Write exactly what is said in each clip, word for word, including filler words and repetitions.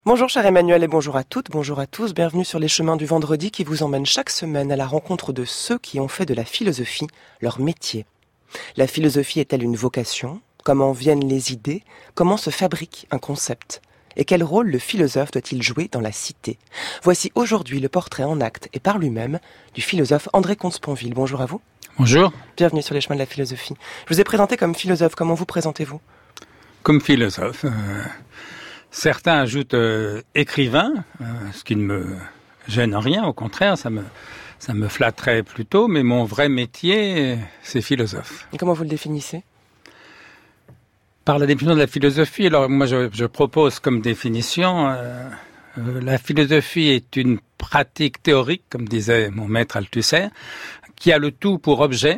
Bonjour cher Emmanuel et bonjour à toutes, bonjour à tous, bienvenue sur les chemins du vendredi qui vous emmènent chaque semaine à la rencontre de ceux qui ont fait de la philosophie leur métier. La philosophie est-elle une vocation ? Comment viennent les idées ? Comment se fabrique un concept ? Et quel rôle le philosophe doit-il jouer dans la cité ? Voici aujourd'hui le portrait en acte et par lui-même du philosophe André Comte-Sponville. Bonjour à vous. Bonjour. Bienvenue sur les chemins de la philosophie. Je vous ai présenté comme philosophe, comment vous présentez-vous ? Comme philosophe. Euh... Certains ajoutent euh, écrivain, euh, ce qui ne me gêne en rien, au contraire, ça me, ça me flatterait plutôt, mais mon vrai métier, c'est philosophe. Et comment vous le définissez ? Par la définition de la philosophie, alors moi je, je propose comme définition, euh, euh, la philosophie est une pratique théorique, comme disait mon maître Althusser, qui a le tout pour objet,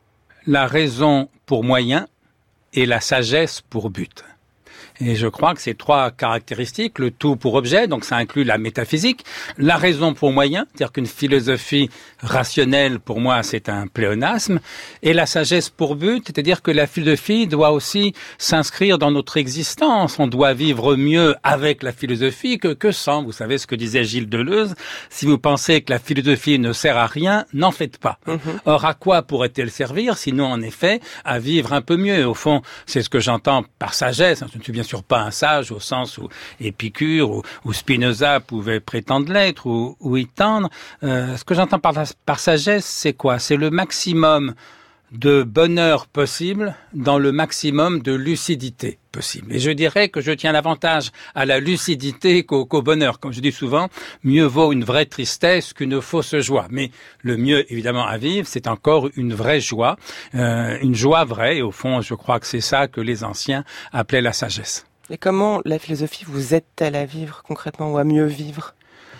la raison pour moyen et la sagesse pour but. Et je crois que ces trois caractéristiques, le tout pour objet, donc ça inclut la métaphysique, la raison pour moyen, c'est-à-dire qu'une philosophie rationnelle, pour moi, c'est un pléonasme, et la sagesse pour but, c'est-à-dire que la philosophie doit aussi s'inscrire dans notre existence. On doit vivre mieux avec la philosophie que, que sans. Vous savez ce que disait Gilles Deleuze, si vous pensez que la philosophie ne sert à rien, n'en faites pas. Mm-hmm. Or, à quoi pourrait-elle servir, sinon, en effet, à vivre un peu mieux ? Au fond, c'est ce que j'entends par sagesse, je ne suis bien sûr pas un sage au sens où Épicure ou, ou Spinoza pouvaient prétendre l'être ou, ou y tendre. Euh, ce que j'entends par, par sagesse, c'est quoi ? C'est le maximum de bonheur possible dans le maximum de lucidité possible. Et je dirais que je tiens davantage à la lucidité qu'au, qu'au bonheur. Comme je dis souvent, mieux vaut une vraie tristesse qu'une fausse joie. Mais le mieux, évidemment, à vivre, c'est encore une vraie joie, euh, une joie vraie. Et au fond, je crois que c'est ça que les anciens appelaient la sagesse. Et comment la philosophie vous aide-t-elle à vivre concrètement ou à mieux vivre ?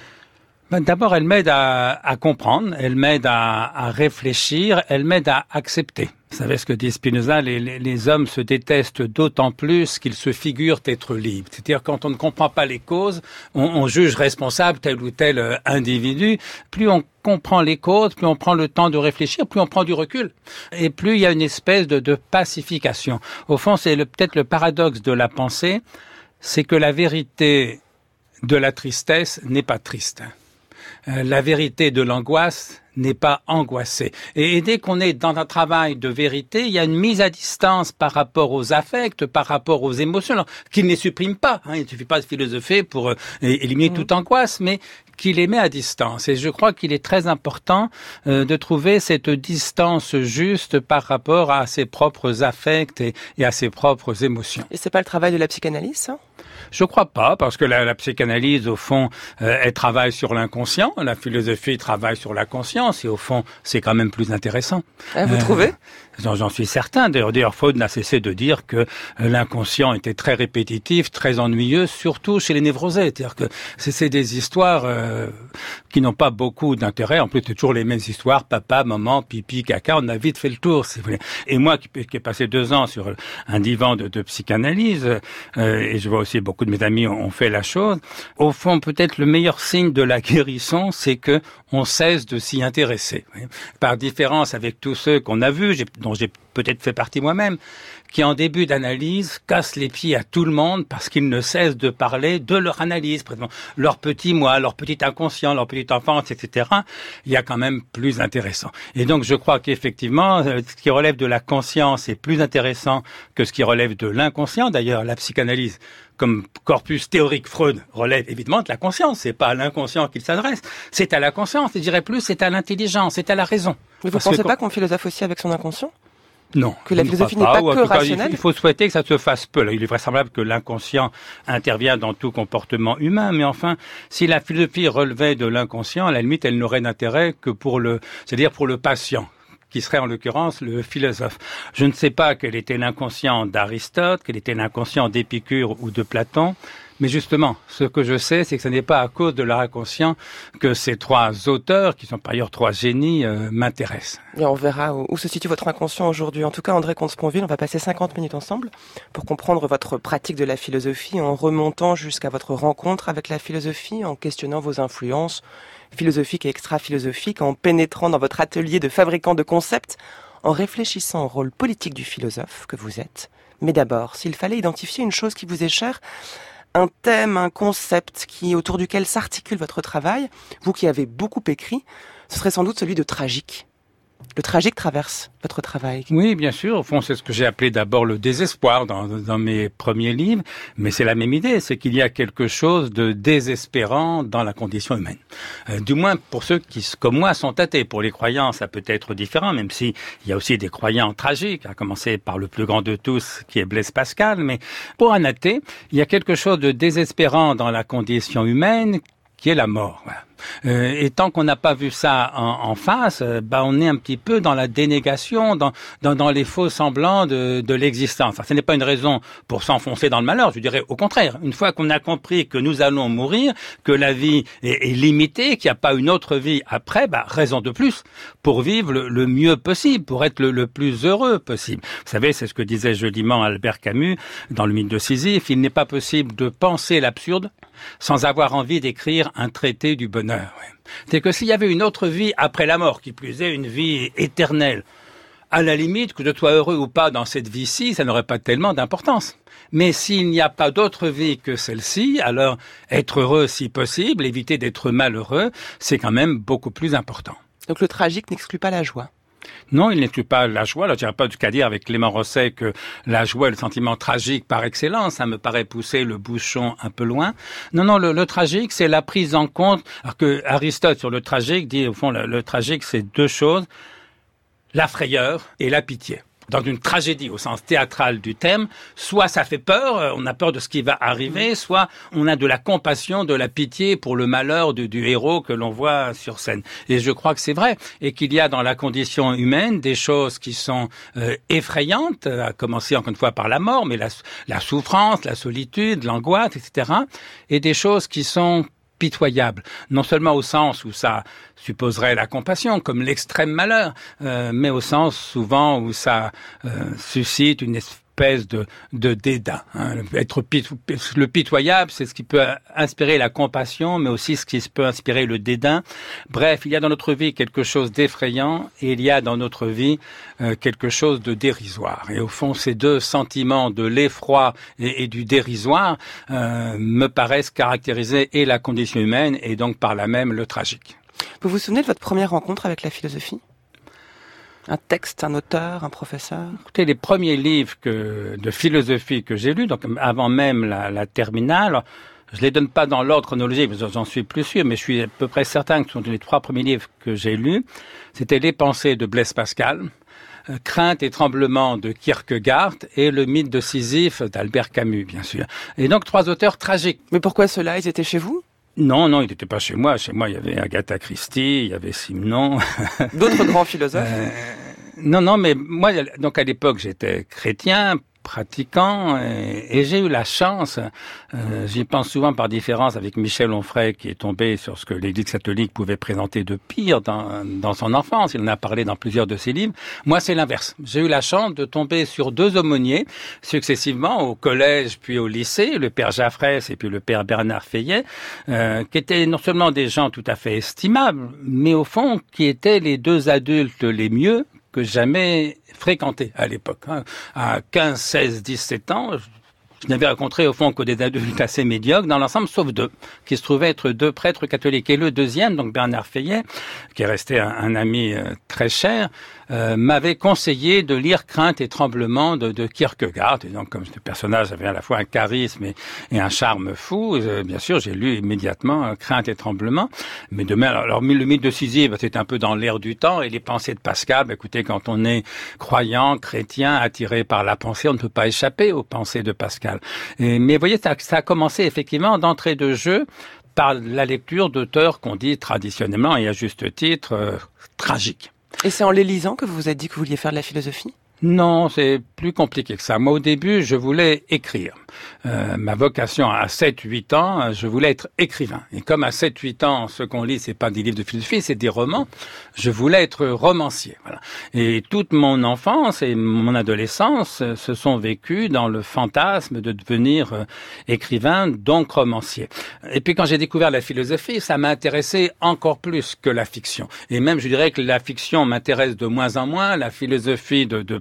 Ben, d'abord, elle m'aide à, à comprendre, elle m'aide à, à réfléchir, elle m'aide à accepter. Vous savez ce que dit Spinoza, les, les, les hommes se détestent d'autant plus qu'ils se figurent être libres. C'est-à-dire quand on ne comprend pas les causes, on, on juge responsable tel ou tel individu. Plus on comprend les causes, plus on prend le temps de réfléchir, plus on prend du recul. Et plus il y a une espèce de, de pacification. Au fond, c'est le, peut-être le paradoxe de la pensée, c'est que la vérité de la tristesse n'est pas triste. Euh, la vérité de l'angoisse n'est pas angoissée. Et, et dès qu'on est dans un travail de vérité, il y a une mise à distance par rapport aux affects, par rapport aux émotions, alors, qui ne les supprime pas. Hein, il ne suffit pas de philosopher pour euh, éliminer mmh. toute angoisse, mais qui les met à distance. Et je crois qu'il est très important euh, de trouver cette distance juste par rapport à ses propres affects et, et à ses propres émotions. Et c'est pas le travail de la psychanalyse, ça ? Je crois pas, parce que la, la psychanalyse, au fond, euh, elle travaille sur l'inconscient, la philosophie travaille sur la conscience, et au fond, c'est quand même plus intéressant. Ah, vous euh, trouvez ? J'en, j'en suis certain. D'ailleurs, d'ailleurs, Freud n'a cessé de dire que euh, l'inconscient était très répétitif, très ennuyeux, surtout chez les névrosés. C'est-à-dire que c'est, c'est des histoires euh, qui n'ont pas beaucoup d'intérêt. En plus, c'est toujours les mêmes histoires, papa, maman, pipi, caca. On a vite fait le tour, si vous voulez. Et moi, qui, qui ai passé deux ans sur un divan de, de psychanalyse, euh, et je vois aussi beaucoup de mes amis ont fait la chose. Au fond, peut-être le meilleur signe de la guérison, c'est que on cesse de s'y intéresser. Par différence avec tous ceux qu'on a vus, j'ai, dont j'ai peut-être fait partie moi-même, qui en début d'analyse cassent les pieds à tout le monde parce qu'ils ne cessent de parler de leur analyse, leur petit moi, leur petit inconscient, leur petite enfance, et cetera. Il y a quand même plus intéressant. Et donc je crois qu'effectivement, ce qui relève de la conscience est plus intéressant que ce qui relève de l'inconscient. D'ailleurs, la psychanalyse, comme corpus théorique, Freud relève évidemment de la conscience. C'est pas à l'inconscient qu'il s'adresse, c'est à la conscience. Je dirais plus, c'est à l'intelligence, c'est à la raison. Mais vous ne pensez que... pas qu'on philosophe aussi avec son inconscient ? Non. Que la philosophie n'est pas, pas que rationnelle. Il faut souhaiter que ça se fasse peu. Il est vraisemblable que l'inconscient intervient dans tout comportement humain, mais enfin, si la philosophie relevait de l'inconscient, à la limite, elle n'aurait d'intérêt que pour le, c'est-à-dire pour le patient, qui serait en l'occurrence le philosophe. Je ne sais pas quel était l'inconscient d'Aristote, quel était l'inconscient d'Épicure ou de Platon, mais justement, ce que je sais, c'est que ce n'est pas à cause de leur inconscient que ces trois auteurs, qui sont par ailleurs trois génies, euh, m'intéressent. Et on verra où, où se situe votre inconscient aujourd'hui. En tout cas, André Comte-Sponville, on va passer cinquante minutes ensemble pour comprendre votre pratique de la philosophie en remontant jusqu'à votre rencontre avec la philosophie, en questionnant vos influences philosophiques et extra-philosophiques, en pénétrant dans votre atelier de fabricant de concepts, en réfléchissant au rôle politique du philosophe que vous êtes. Mais d'abord, s'il fallait identifier une chose qui vous est chère, un thème, un concept qui autour duquel s'articule votre travail, vous qui avez beaucoup écrit, ce serait sans doute celui de tragique. Le tragique traverse votre travail. Oui, bien sûr. Au fond, c'est ce que j'ai appelé d'abord le désespoir dans, dans mes premiers livres. Mais c'est la même idée, c'est qu'il y a quelque chose de désespérant dans la condition humaine. Euh, du moins pour ceux qui, comme moi, sont athées. Pour les croyants, ça peut être différent, même si il y a aussi des croyants tragiques, à commencer par le plus grand de tous, qui est Blaise Pascal. Mais pour un athée, il y a quelque chose de désespérant dans la condition humaine, qui est la mort. Voilà. Euh, et tant qu'on n'a pas vu ça en, en face, euh, bah on est un petit peu dans la dénégation, dans, dans, dans les faux semblants de, de l'existence. Enfin, ce n'est pas une raison pour s'enfoncer dans le malheur, je dirais au contraire. Une fois qu'on a compris que nous allons mourir, que la vie est, est limitée, qu'il n'y a pas une autre vie après, bah raison de plus pour vivre le, le mieux possible, pour être le, le plus heureux possible. Vous savez, c'est ce que disait joliment Albert Camus dans le mythe de Sisyphe. Il n'est pas possible de penser l'absurde sans avoir envie d'écrire un traité du bonheur. Ouais. C'est que s'il y avait une autre vie après la mort, qui plus est une vie éternelle, à la limite, que je sois heureux ou pas dans cette vie-ci, ça n'aurait pas tellement d'importance. Mais s'il n'y a pas d'autre vie que celle-ci, alors être heureux si possible, éviter d'être malheureux, c'est quand même beaucoup plus important. Donc le tragique n'exclut pas la joie. Non, il n'exclut pas la joie. Alors, je dirais pas du cas dire avec Clément Rosset que la joie est le sentiment tragique par excellence. Ça me paraît pousser le bouchon un peu loin. Non, non, le, le tragique, c'est la prise en compte. Alors que Aristote, sur le tragique, dit, au fond, le, le tragique, c'est deux choses. La frayeur et la pitié. Dans une tragédie au sens théâtral du thème, soit ça fait peur, on a peur de ce qui va arriver, soit on a de la compassion, de la pitié pour le malheur du, du héros que l'on voit sur scène. Et je crois que c'est vrai, et qu'il y a dans la condition humaine des choses qui sont euh, effrayantes, à commencer encore une fois par la mort, mais la, la souffrance, la solitude, l'angoisse, et cetera, et des choses qui sont pitoyable, non seulement au sens où ça supposerait la compassion, comme l'extrême malheur, euh, mais au sens souvent où ça euh, suscite une espèce de, de dédain. Hein. Être pit- le pitoyable, c'est ce qui peut inspirer la compassion, mais aussi ce qui peut inspirer le dédain. Bref, il y a dans notre vie quelque chose d'effrayant et il y a dans notre vie euh, quelque chose de dérisoire. Et au fond, ces deux sentiments de l'effroi et, et du dérisoire euh, me paraissent caractériser et la condition humaine et donc par là même le tragique. Vous vous souvenez de votre première rencontre avec la philosophie ? Un texte, un auteur, un professeur? Écoutez, les premiers livres que, de philosophie que j'ai lus, donc avant même la, la terminale, je les donne pas dans l'ordre chronologique, j'en suis plus sûr, mais je suis à peu près certain que ce sont les trois premiers livres que j'ai lus. C'était Les Pensées de Blaise Pascal, euh, Crainte et tremblement de Kierkegaard et Le mythe de Sisyphe d'Albert Camus, bien sûr. Et donc trois auteurs tragiques. Mais pourquoi ceux-là? Ils étaient chez vous? Non, non, il n'était pas chez moi. Chez moi, il y avait Agatha Christie, il y avait Simenon. D'autres grands philosophes? euh, Non, non, mais moi, donc à l'époque, j'étais chrétien, pratiquant, et, et j'ai eu la chance, euh, j'y pense souvent par différence avec Michel Onfray, qui est tombé sur ce que l'Église catholique pouvait présenter de pire dans, dans son enfance. Il en a parlé dans plusieurs de ses livres. Moi, c'est l'inverse. J'ai eu la chance de tomber sur deux aumôniers, successivement au collège puis au lycée, le père Jaffrès et puis le père Bernard Fayet, euh, qui étaient non seulement des gens tout à fait estimables, mais au fond, qui étaient les deux adultes les mieux que jamais fréquenté à l'époque. Hein. À quinze, seize, dix-sept ans, je n'avais rencontré au fond que des adultes assez médiocres dans l'ensemble, sauf deux, qui se trouvaient être deux prêtres catholiques. Et le deuxième, donc Bernard Fayet, qui est resté un, un ami euh, très cher, euh, m'avait conseillé de lire Crainte et tremblement de, de Kierkegaard. Et donc, comme ce personnage avait à la fois un charisme et, et un charme fou, euh, bien sûr, j'ai lu immédiatement euh, Crainte et tremblement. Mais demain, alors, alors le mythe de Sisyphe, c'est un peu dans l'air du temps, et les pensées de Pascal, bah, écoutez, quand on est croyant, chrétien, attiré par la pensée, on ne peut pas échapper aux pensées de Pascal. Et, mais vous voyez, ça, ça a commencé effectivement d'entrée de jeu par la lecture d'auteurs qu'on dit traditionnellement, et à juste titre, euh, tragiques. Et c'est en les lisant que vous vous êtes dit que vous vouliez faire de la philosophie? Non, c'est plus compliqué que ça. Moi, au début, je voulais écrire. Euh, ma vocation à sept huit ans, je voulais être écrivain. Et comme à sept huit ans, ce qu'on lit, c'est pas des livres de philosophie, c'est des romans, je voulais être romancier. Voilà. Et toute mon enfance et mon adolescence se sont vécues dans le fantasme de devenir euh, écrivain, donc romancier. Et puis quand j'ai découvert la philosophie, ça m'a intéressé encore plus que la fiction. Et même, je dirais que la fiction m'intéresse de moins en moins, la philosophie de, de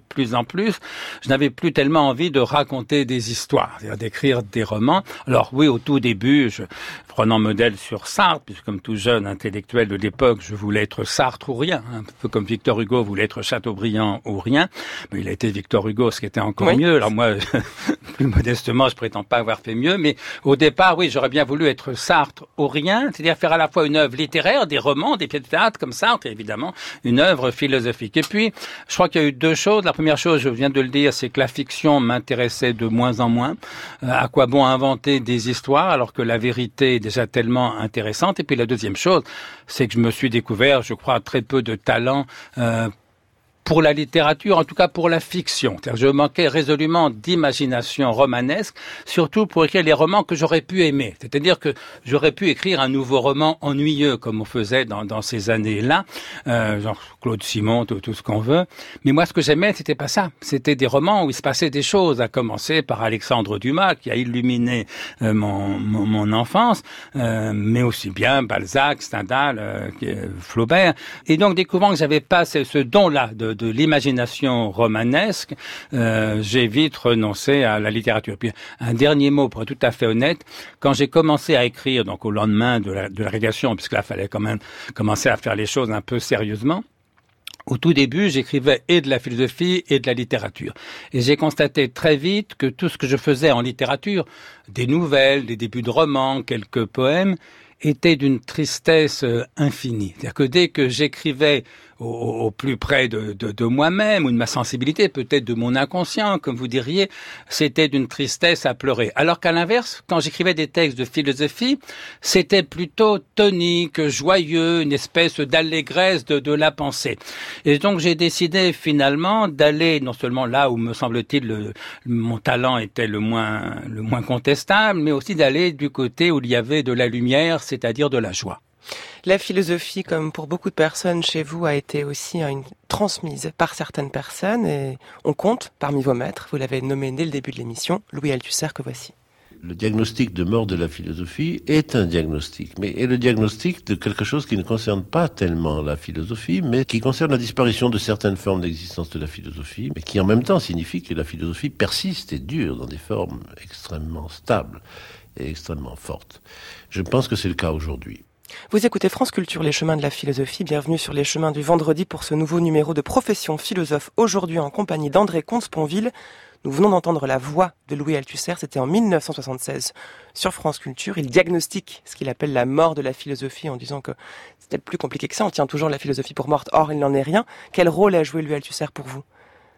plus en plus, je n'avais plus tellement envie de raconter des histoires, c'est-à-dire d'écrire des romans. Alors oui, au tout début, je, prenant modèle sur Sartre, puisque comme tout jeune intellectuel de l'époque, je voulais être Sartre ou rien, un peu comme Victor Hugo voulait être Chateaubriand ou rien. Mais il a été Victor Hugo, ce qui était encore oui. mieux. Alors moi, plus modestement, je prétends pas avoir fait mieux, mais au départ, oui, j'aurais bien voulu être Sartre ou rien, c'est-à-dire faire à la fois une œuvre littéraire, des romans, des pièces de théâtre comme Sartre, et évidemment une œuvre philosophique. Et puis, je crois qu'il y a eu deux choses. La première chose, je viens de le dire, c'est que la fiction m'intéressait de moins en moins. Euh, à quoi bon inventer des histoires alors que la vérité est déjà tellement intéressante. Et puis la deuxième chose, c'est que je me suis découvert, je crois, très peu de talent euh, pour la littérature, en tout cas pour la fiction. C'est-à-dire, je manquais résolument d'imagination romanesque, surtout pour écrire les romans que j'aurais pu aimer. C'est-à-dire que j'aurais pu écrire un nouveau roman ennuyeux, comme on faisait dans, dans ces années-là, euh, genre Claude Simon, tout, tout ce qu'on veut. Mais moi, ce que j'aimais, c'était pas ça. C'était des romans où il se passait des choses, à commencer par Alexandre Dumas, qui a illuminé euh, mon, mon, mon enfance, euh, mais aussi bien Balzac, Stendhal, euh, Flaubert. Et donc, découvrant que j'avais pas ce, ce don-là de de l'imagination romanesque, euh, j'ai vite renoncé à la littérature. Puis un dernier mot, pour être tout à fait honnête, quand j'ai commencé à écrire, donc au lendemain de la, de la régulation, puisque là, il fallait quand même commencer à faire les choses un peu sérieusement, au tout début, j'écrivais et de la philosophie et de la littérature. Et j'ai constaté très vite que tout ce que je faisais en littérature, des nouvelles, des débuts de romans, quelques poèmes, était d'une tristesse infinie. C'est-à-dire que dès que j'écrivais au, au plus près de, de, de moi-même ou de ma sensibilité, peut-être de mon inconscient, comme vous diriez, c'était d'une tristesse à pleurer. Alors qu'à l'inverse, quand j'écrivais des textes de philosophie, c'était plutôt tonique, joyeux, une espèce d'allégresse de, de la pensée. Et donc j'ai décidé finalement d'aller non seulement là où me semble-t-il le, mon talent était le moins, le moins contestable, mais aussi d'aller du côté où il y avait de la lumière, c'est-à-dire de la joie. La philosophie, comme pour beaucoup de personnes chez vous, a été aussi une transmise par certaines personnes et on compte parmi vos maîtres, vous l'avez nommé dès le début de l'émission, Louis Althusser que voici. Le diagnostic de mort de la philosophie est un diagnostic, mais est le diagnostic de quelque chose qui ne concerne pas tellement la philosophie, mais qui concerne la disparition de certaines formes d'existence de la philosophie, mais qui en même temps signifie que la philosophie persiste et dure dans des formes extrêmement stables et extrêmement fortes. Je pense que c'est le cas aujourd'hui. Vous écoutez France Culture, les chemins de la philosophie. Bienvenue sur les chemins du vendredi pour ce nouveau numéro de Profession philosophe. Aujourd'hui en compagnie d'André Comte-Sponville. Nous venons d'entendre la voix de Louis Althusser. C'était en mille neuf cent soixante-seize sur France Culture. Il diagnostique ce qu'il appelle la mort de la philosophie en disant que c'était plus compliqué que ça. On tient toujours la philosophie pour morte. Or, il n'en est rien. Quel rôle a joué Louis Althusser pour vous ?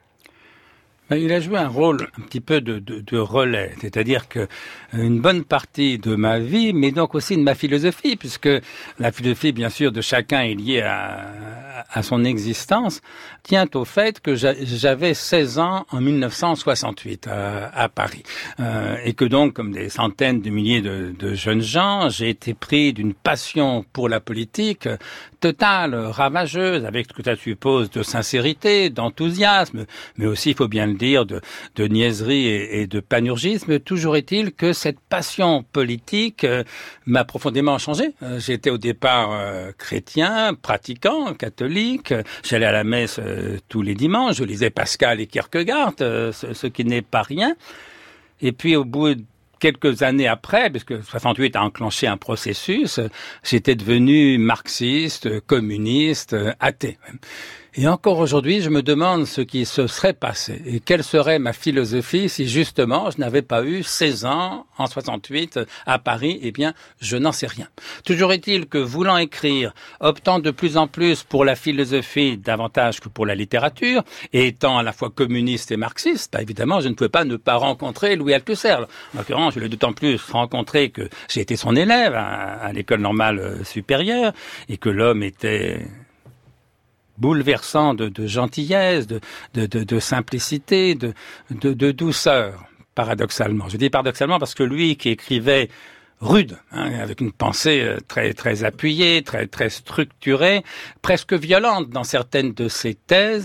Il a joué un rôle un petit peu de, de, de relais, c'est-à-dire que une bonne partie de ma vie, mais donc aussi de ma philosophie, puisque la philosophie, bien sûr, de chacun est liée à, à son existence, tient au fait que j'avais seize ans en mille neuf cent soixante-huit à, à Paris, euh, et que donc, comme des centaines de milliers de, de jeunes gens, j'ai été pris d'une passion pour la politique totale, ravageuse, avec ce que ça suppose de sincérité, d'enthousiasme, mais aussi, il faut bien le dire, de, de niaiserie et, et de panurgisme. Toujours est-il que cette passion politique euh, m'a profondément changé. Euh, j'étais au départ euh, chrétien, pratiquant, catholique. J'allais à la messe euh, tous les dimanches. Je lisais Pascal et Kierkegaard, euh, ce, ce qui n'est pas rien. Et puis au bout de quelques années après, parce que soixante-huit a enclenché un processus, j'étais devenu marxiste, communiste, athée. Et encore aujourd'hui, je me demande ce qui se serait passé et quelle serait ma philosophie si justement je n'avais pas eu seize ans en soixante-huit à Paris. Eh bien, je n'en sais rien. Toujours est-il que voulant écrire, optant de plus en plus pour la philosophie davantage que pour la littérature, et étant à la fois communiste et marxiste, bah évidemment, je ne pouvais pas ne pas rencontrer Louis Althusser. En l'occurrence, je l'ai d'autant plus rencontré que j'ai été son élève à, à l'école normale supérieure et que l'homme était bouleversant de, de gentillesse, de, de, de, de simplicité, de, de, de douceur, paradoxalement. Je dis paradoxalement parce que lui qui écrivait rude, hein, avec une pensée très très appuyée, très très structurée, presque violente dans certaines de ses thèses,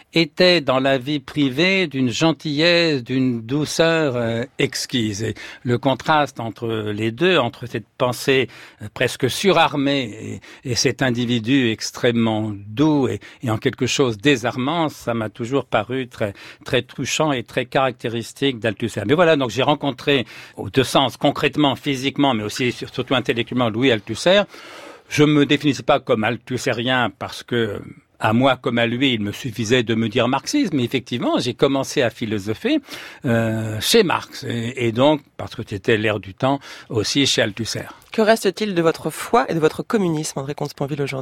était dans la vie privée d'une gentillesse, d'une douceur euh, exquise. Et le contraste entre les deux, entre cette pensée euh, presque surarmée et, et cet individu extrêmement doux et, et en quelque chose désarmant, ça m'a toujours paru très très touchant et très caractéristique d'Althusser. Mais voilà, donc j'ai rencontré aux deux sens, concrètement, physiquement, mais aussi surtout intellectuellement, Louis Althusser. Je me définissais pas comme althusserien parce que, à moi comme à lui, il me suffisait de me dire marxiste, mais effectivement, j'ai commencé à philosopher euh, chez Marx, et, et donc, parce que c'était l'ère du temps, aussi chez Althusser. Que reste-t-il de votre foi et de votre communisme, André Comte-Sponville, aujourd'hui ?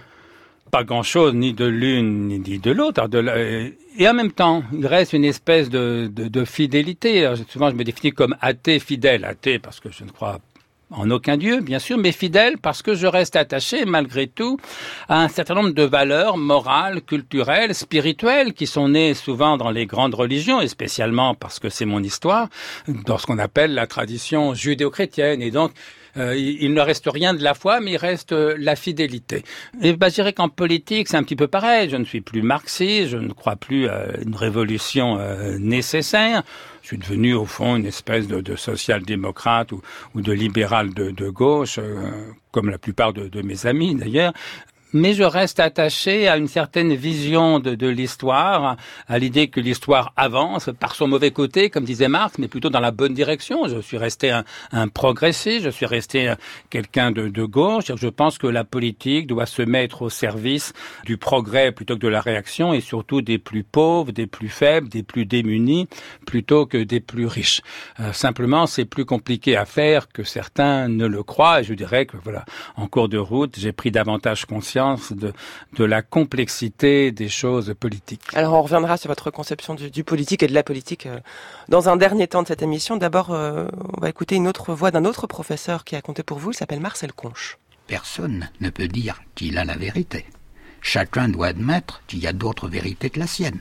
Pas grand-chose, ni de l'une, ni de l'autre. De la... Et en même temps, il reste une espèce de, de, de fidélité. Alors, souvent, je me définis comme athée fidèle. Athée parce que je ne crois en aucun Dieu, bien sûr, mais fidèle parce que je reste attaché, malgré tout, à un certain nombre de valeurs morales, culturelles, spirituelles, qui sont nées souvent dans les grandes religions, et spécialement parce que c'est mon histoire, dans ce qu'on appelle la tradition judéo-chrétienne. Et donc, Euh, il, il ne reste rien de la foi, mais il reste euh, la fidélité. Et bah, je dirais qu'en politique, c'est un petit peu pareil. Je ne suis plus marxiste, je ne crois plus à une révolution euh, nécessaire. Je suis devenu, au fond, une espèce de, de social-démocrate ou, ou de libéral de, de gauche, euh, comme la plupart de, de mes amis d'ailleurs. Mais je reste attaché à une certaine vision de, de l'histoire, à l'idée que l'histoire avance par son mauvais côté, comme disait Marx, mais plutôt dans la bonne direction. Je suis resté un, un progressiste, je suis resté quelqu'un de, de gauche. Je pense que la politique doit se mettre au service du progrès plutôt que de la réaction, et surtout des plus pauvres, des plus faibles, des plus démunis, plutôt que des plus riches. Euh, simplement, c'est plus compliqué à faire que certains ne le croient, et je dirais que voilà, en cours de route, j'ai pris davantage conscience De, de la complexité des choses politiques. Alors on reviendra sur votre conception du, du politique et de la politique euh, dans un dernier temps de cette émission. D'abord, euh, on va écouter une autre voix d'un autre professeur qui a compté pour vous, il s'appelle Marcel Conche. Personne ne peut dire qu'il a la vérité. Chacun doit admettre qu'il y a d'autres vérités que la sienne.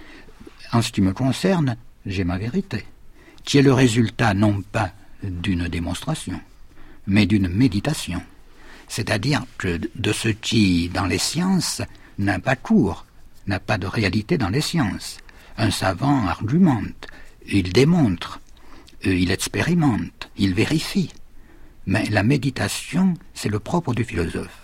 En ce qui me concerne, j'ai ma vérité, qui est le résultat non pas d'une démonstration, mais d'une méditation. C'est-à-dire que de ce qui, dans les sciences, n'a pas cours, n'a pas de réalité dans les sciences. Un savant argumente, il démontre, il expérimente, il vérifie. Mais la méditation, c'est le propre du philosophe.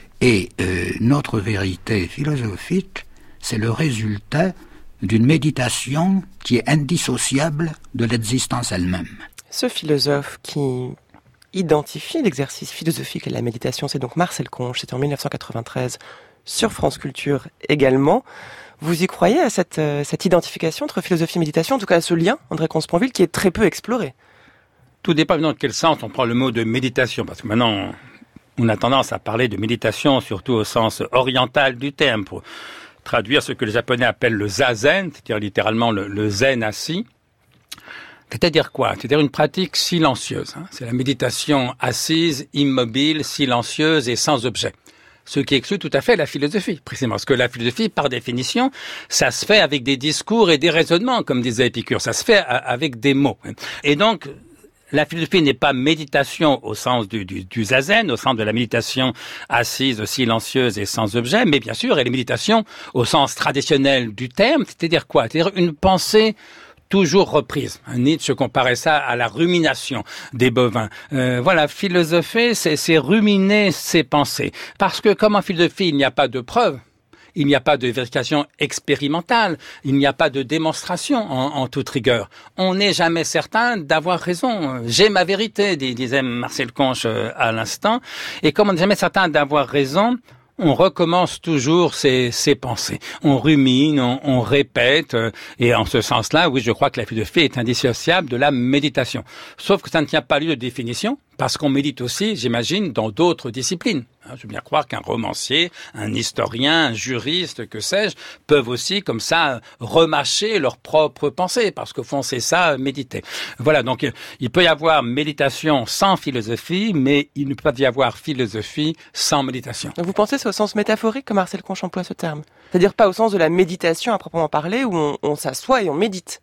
Et euh, notre vérité philosophique, c'est le résultat d'une méditation qui est indissociable de l'existence elle-même. Ce philosophe qui identifie l'exercice philosophique et la méditation, c'est donc Marcel Conche, c'était en mille neuf cent quatre-vingt-treize sur France Culture également. Vous y croyez à cette, euh, cette identification entre philosophie et méditation, en tout cas à ce lien, André Comte-Sponville, qui est très peu exploré? Tout dépend dans quel sens on prend le mot de méditation, parce que maintenant on a tendance à parler de méditation surtout au sens oriental du terme, pour traduire ce que les Japonais appellent le zazen, c'est-à-dire littéralement le, le zen assis. C'est-à-dire quoi? C'est-à-dire une pratique silencieuse. Hein. C'est la méditation assise, immobile, silencieuse et sans objet. Ce qui exclut tout à fait la philosophie, précisément. Parce que la philosophie, par définition, ça se fait avec des discours et des raisonnements, comme disait Épicure. Ça se fait avec des mots. Et donc, la philosophie n'est pas méditation au sens du, du, du zazen, au sens de la méditation assise, silencieuse et sans objet, mais bien sûr, elle est méditation au sens traditionnel du terme. C'est-à-dire quoi? C'est-à-dire une pensée toujours reprise. Nietzsche comparait ça à la rumination des bovins. Euh, voilà, philosopher, c'est, c'est ruminer ses pensées. Parce que comme en philosophie, il n'y a pas de preuve, il n'y a pas de vérification expérimentale, il n'y a pas de démonstration en, en toute rigueur. On n'est jamais certain d'avoir raison. J'ai ma vérité, disait Marcel Conche à l'instant. Et comme on n'est jamais certain d'avoir raison, on recommence toujours ses, ses pensées. On rumine, on, on répète, euh, et en ce sens-là, oui, je crois que la philosophie est indissociable de la méditation. Sauf que ça ne tient pas lieu de définition, parce qu'on médite aussi, j'imagine, dans d'autres disciplines. Je veux bien croire qu'un romancier, un historien, un juriste, que sais-je, peuvent aussi, comme ça, remâcher leurs propres pensées, parce qu'au fond, c'est ça, méditer. Voilà, donc il peut y avoir méditation sans philosophie, mais il ne peut pas y avoir philosophie sans méditation. Vous pensez c'est au sens métaphorique que Marcel Conche emploie ce terme? C'est-à-dire pas au sens de la méditation à proprement parler, où on, on s'assoit et on médite?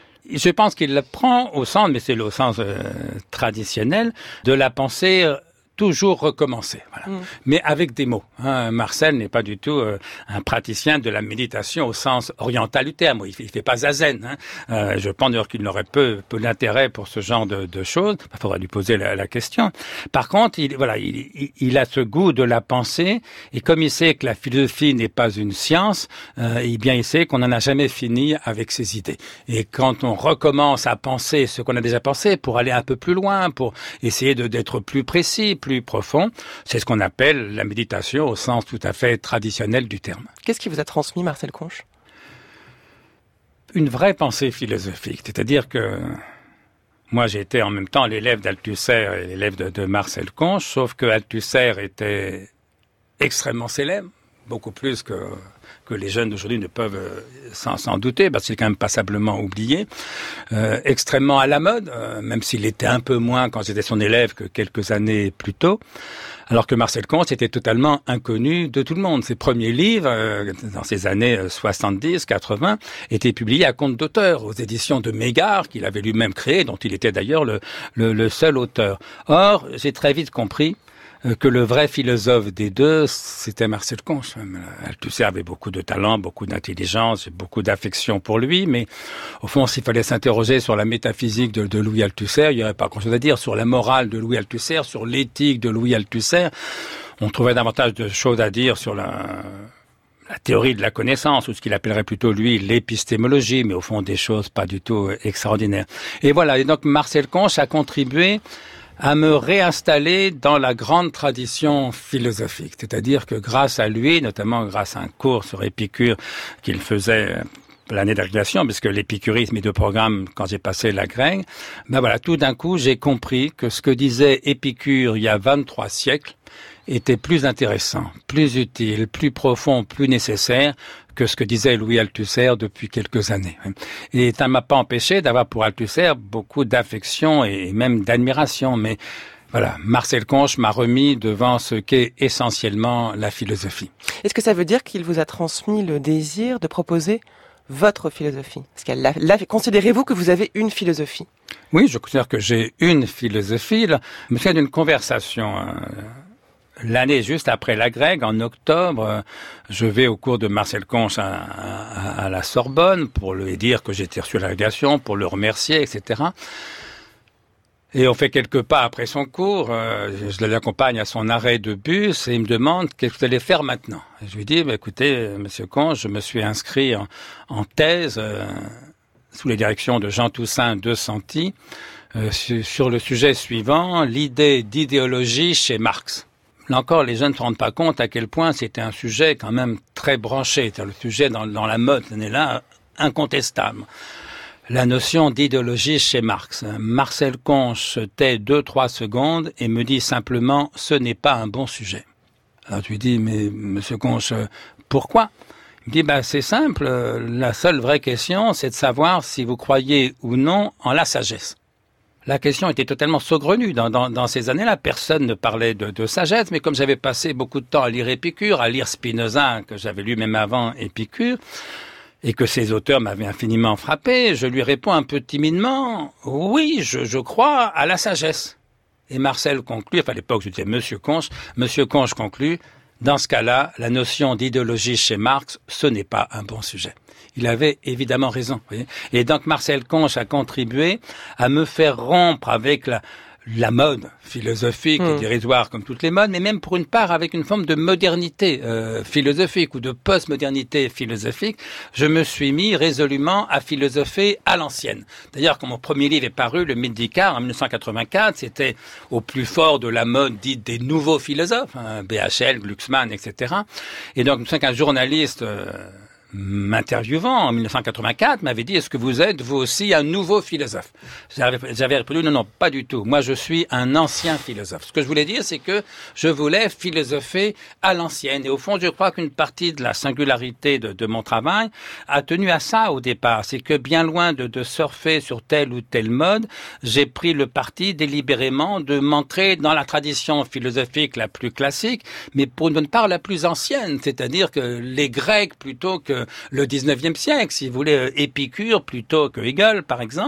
Je pense qu'il le prend au sens, mais c'est le sens euh, traditionnel, de la pensée toujours recommencer. Voilà. Mmh. Mais avec des mots. Hein. Marcel n'est pas du tout euh, un praticien de la méditation au sens oriental du terme. Il fait, il fait pas zazen. Hein. Euh, je pense d'ailleurs qu'il n'aurait peu, peu d'intérêt pour ce genre de, de choses. Il faudrait lui poser la, la question. Par contre, il, voilà, il, il, il a ce goût de la pensée, et comme il sait que la philosophie n'est pas une science, euh, eh bien il sait qu'on n'en a jamais fini avec ses idées. Et quand on recommence à penser ce qu'on a déjà pensé, pour aller un peu plus loin, pour essayer de, d'être plus précis, plus profond, c'est ce qu'on appelle la méditation au sens tout à fait traditionnel du terme. Qu'est-ce qui vous a transmis Marcel Conche ? Une vraie pensée philosophique, c'est-à-dire que moi, j'ai été en même temps l'élève d'Althusser et l'élève de, de Marcel Conche, sauf que Althusser était extrêmement célèbre, beaucoup plus que, que les jeunes d'aujourd'hui ne peuvent s'en, s'en douter, parce qu'il est quand même passablement oublié, euh, extrêmement à la mode, euh, même s'il était un peu moins quand j'étais son élève que quelques années plus tôt. Alors que Marcel Conche était totalement inconnu de tout le monde. Ses premiers livres, euh, dans ces années soixante-dix, quatre-vingts, étaient publiés à compte d'auteur, aux éditions de Mégare, qu'il avait lui-même créé, dont il était d'ailleurs le, le, le seul auteur. Or, j'ai très vite compris que le vrai philosophe des deux, c'était Marcel Conche. Althusser avait beaucoup de talent, beaucoup d'intelligence, beaucoup d'affection pour lui, mais au fond, s'il fallait s'interroger sur la métaphysique de, de Louis Althusser, il n'y aurait pas grand-chose à dire sur la morale de Louis Althusser, sur l'éthique de Louis Althusser. On trouvait davantage de choses à dire sur la... la théorie de la connaissance, ou ce qu'il appellerait plutôt, lui, l'épistémologie, mais au fond, des choses pas du tout extraordinaires. Et voilà, et donc Marcel Conche a contribué à me réinstaller dans la grande tradition philosophique. C'est-à-dire que grâce à lui, notamment grâce à un cours sur Épicure qu'il faisait l'année d'agrégation, puisque l'épicurisme est de programme quand j'ai passé la Grègue, ben voilà, tout d'un coup, j'ai compris que ce que disait Épicure il y a vingt-trois siècles était plus intéressant, plus utile, plus profond, plus nécessaire que ce que disait Louis Althusser depuis quelques années. Et ça ne m'a pas empêché d'avoir pour Althusser beaucoup d'affection et même d'admiration, mais voilà, Marcel Conche m'a remis devant ce qu'est essentiellement la philosophie. Est-ce que ça veut dire qu'il vous a transmis le désir de proposer votre philosophie ? Est-ce qu'elle l'a, l'a, considérez-vous que vous avez une philosophie ? Oui, je considère que j'ai une philosophie. Là, je me souviens d'une conversation... Euh, L'année juste après la Grègue, en octobre, je vais au cours de Marcel Conche à, à, à la Sorbonne pour lui dire que j'étais reçu à l'agrégation, pour le remercier, et cetera. Et on fait quelques pas après son cours, euh, je l'accompagne à son arrêt de bus et il me demande qu'est-ce que vous allez faire maintenant. Et je lui dis, bah, écoutez, monsieur Conche, je me suis inscrit en, en thèse euh, sous les directions de Jean Toussaint de Santi euh, sur, sur le sujet suivant, l'idée d'idéologie chez Marx. Là encore, les jeunes ne se rendent pas compte à quel point c'était un sujet quand même très branché. C'est-à-dire le sujet dans, dans la mode, on est là, incontestable. La notion d'idéologie chez Marx. Marcel Conche se tait deux, trois secondes et me dit simplement « ce n'est pas un bon sujet ». Alors je lui dis « mais monsieur Conche, pourquoi ?» Il me dit bah, « c'est simple, la seule vraie question, c'est de savoir si vous croyez ou non en la sagesse ». La question était totalement saugrenue. Dans, dans, dans ces années-là, personne ne parlait de, de sagesse, mais comme j'avais passé beaucoup de temps à lire Épicure, à lire Spinoza, que j'avais lu même avant Épicure, et que ces auteurs m'avaient infiniment frappé, je lui réponds un peu timidement, « Oui, je, je crois à la sagesse ». Et Marcel conclut, enfin à l'époque je disais « Monsieur Conche », Monsieur Conche conclut, « Dans ce cas-là, la notion d'idéologie chez Marx, ce n'est pas un bon sujet ». Il avait évidemment raison. Vous voyez. Et donc Marcel Conche a contribué à me faire rompre avec la, la mode philosophique mmh. et dérisoire comme toutes les modes, mais même pour une part avec une forme de modernité euh, philosophique ou de post-modernité philosophique. Je me suis mis résolument à philosopher à l'ancienne. D'ailleurs, quand mon premier livre est paru, Le Mythe d'Icare, en dix-neuf cent quatre-vingt-quatre, c'était au plus fort de la mode dite des nouveaux philosophes, hein, B H L, Glucksmann, et cetera. Et donc, je me souviens qu'un journaliste... Euh, m'interviewant en dix-neuf cent quatre-vingt-quatre, m'avait dit « Est-ce que vous êtes, vous aussi, un nouveau philosophe ?» J'avais, j'avais répondu « Non, non, pas du tout. Moi, je suis un ancien philosophe. » Ce que je voulais dire, c'est que je voulais philosopher à l'ancienne. Et au fond, je crois qu'une partie de la singularité de, de mon travail a tenu à ça au départ. C'est que bien loin de, de surfer sur telle ou telle mode, j'ai pris le parti délibérément de m'ancrer dans la tradition philosophique la plus classique, mais pour une part la plus ancienne. C'est-à-dire que les Grecs, plutôt que le dix-neuvième siècle, si vous voulez, Épicure plutôt que Hegel, par exemple.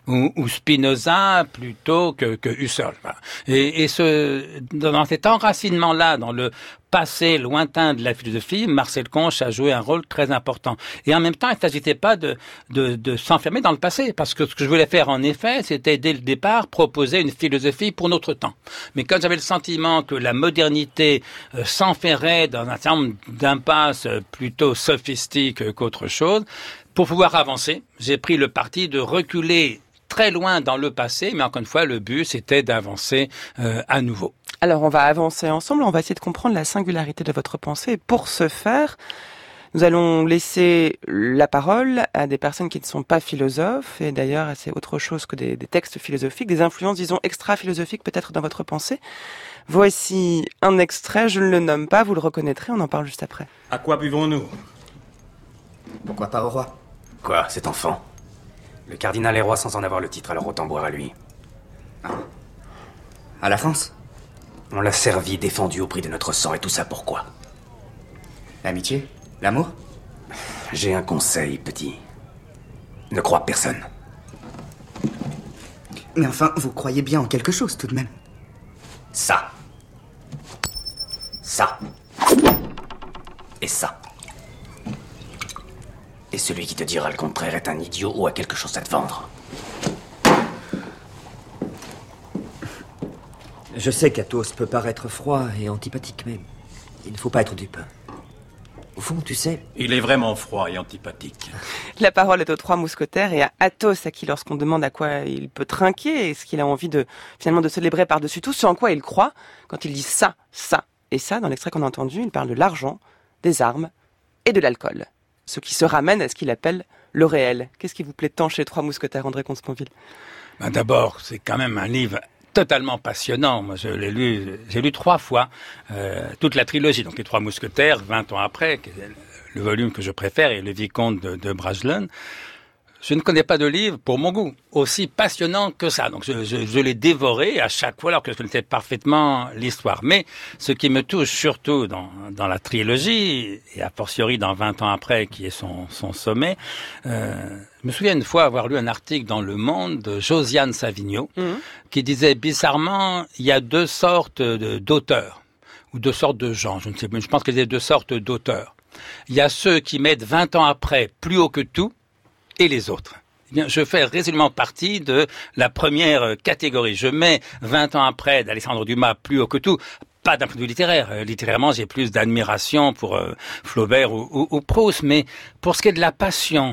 ou, ou Spinoza plutôt que, que Husserl. Voilà. Et, et ce, dans cet enracinement-là, dans le passé lointain de la philosophie, Marcel Conche a joué un rôle très important. Et en même temps, il ne s'agissait pas de, de, de s'enfermer dans le passé, parce que ce que je voulais faire, en effet, c'était dès le départ proposer une philosophie pour notre temps. Mais quand j'avais le sentiment que la modernité euh, s'enferrait dans un certain nombre d'impasses euh, plutôt sophistiques qu'autre chose, pour pouvoir avancer, j'ai pris le parti de reculer très loin dans le passé, mais encore une fois, le but, c'était d'avancer euh, à nouveau. Alors, on va avancer ensemble, on va essayer de comprendre la singularité de votre pensée. Et pour ce faire, nous allons laisser la parole à des personnes qui ne sont pas philosophes, et d'ailleurs, c'est autre chose que des, des textes philosophiques, des influences, disons, extra-philosophiques peut-être dans votre pensée. Voici un extrait, je ne le nomme pas, vous le reconnaîtrez, on en parle juste après. À quoi buvons-nous? Pourquoi pas au roi? Quoi, cet enfant? Le cardinal est roi sans en avoir le titre, alors autant boire à lui. Ah. À la France? On l'a servi, défendu au prix de notre sang, et tout ça pourquoi? L'amitié? L'amour? J'ai un conseil, petit. Ne crois personne. Mais enfin, vous croyez bien en quelque chose, tout de même. Ça. Ça. Et ça. Et celui qui te dira le contraire est un idiot ou a quelque chose à te vendre. Je sais qu'Athos peut paraître froid et antipathique, mais il ne faut pas être dupe. Au fond, tu sais... Il est vraiment froid et antipathique. La parole est aux trois mousquetaires et à Athos, à qui lorsqu'on demande à quoi il peut trinquer, est-ce qu'il a envie de finalement de célébrer par-dessus tout ce en quoi il croit, quand il dit ça, ça et ça, dans l'extrait qu'on a entendu, il parle de l'argent, des armes et de l'alcool. Ce qui se ramène à ce qu'il appelle le réel. Qu'est-ce qui vous plaît tant chez les trois mousquetaires, André Comte-Sponville? Ben d'abord, c'est quand même un livre totalement passionnant. Moi, je l'ai lu, j'ai lu trois fois euh, toute la trilogie. Donc, les Trois Mousquetaires, vingt ans après, le volume que je préfère est Le Vicomte de, de Bragelonne. Je ne connais pas de livre, pour mon goût, aussi passionnant que ça. Donc, je, je, je l'ai dévoré à chaque fois, alors que je connaissais parfaitement l'histoire. Mais ce qui me touche surtout dans, dans la trilogie, et a fortiori dans vingt ans après, qui est son, son sommet, euh, je me souviens une fois avoir lu un article dans Le Monde de Josiane Savigno, mmh. qui disait bizarrement, il y a deux sortes de, d'auteurs, ou deux sortes de gens, je ne sais plus, je pense qu'il y a deux sortes d'auteurs. Il y a ceux qui mettent vingt ans après plus haut que tout, et les autres. Eh bien, je fais résolument partie de la première catégorie. Je mets vingt ans après d'Alexandre Dumas plus haut que tout, pas d'un point de vue littéraire. Euh, littérairement, j'ai plus d'admiration pour euh, Flaubert ou, ou, ou Proust, mais pour ce qui est de la passion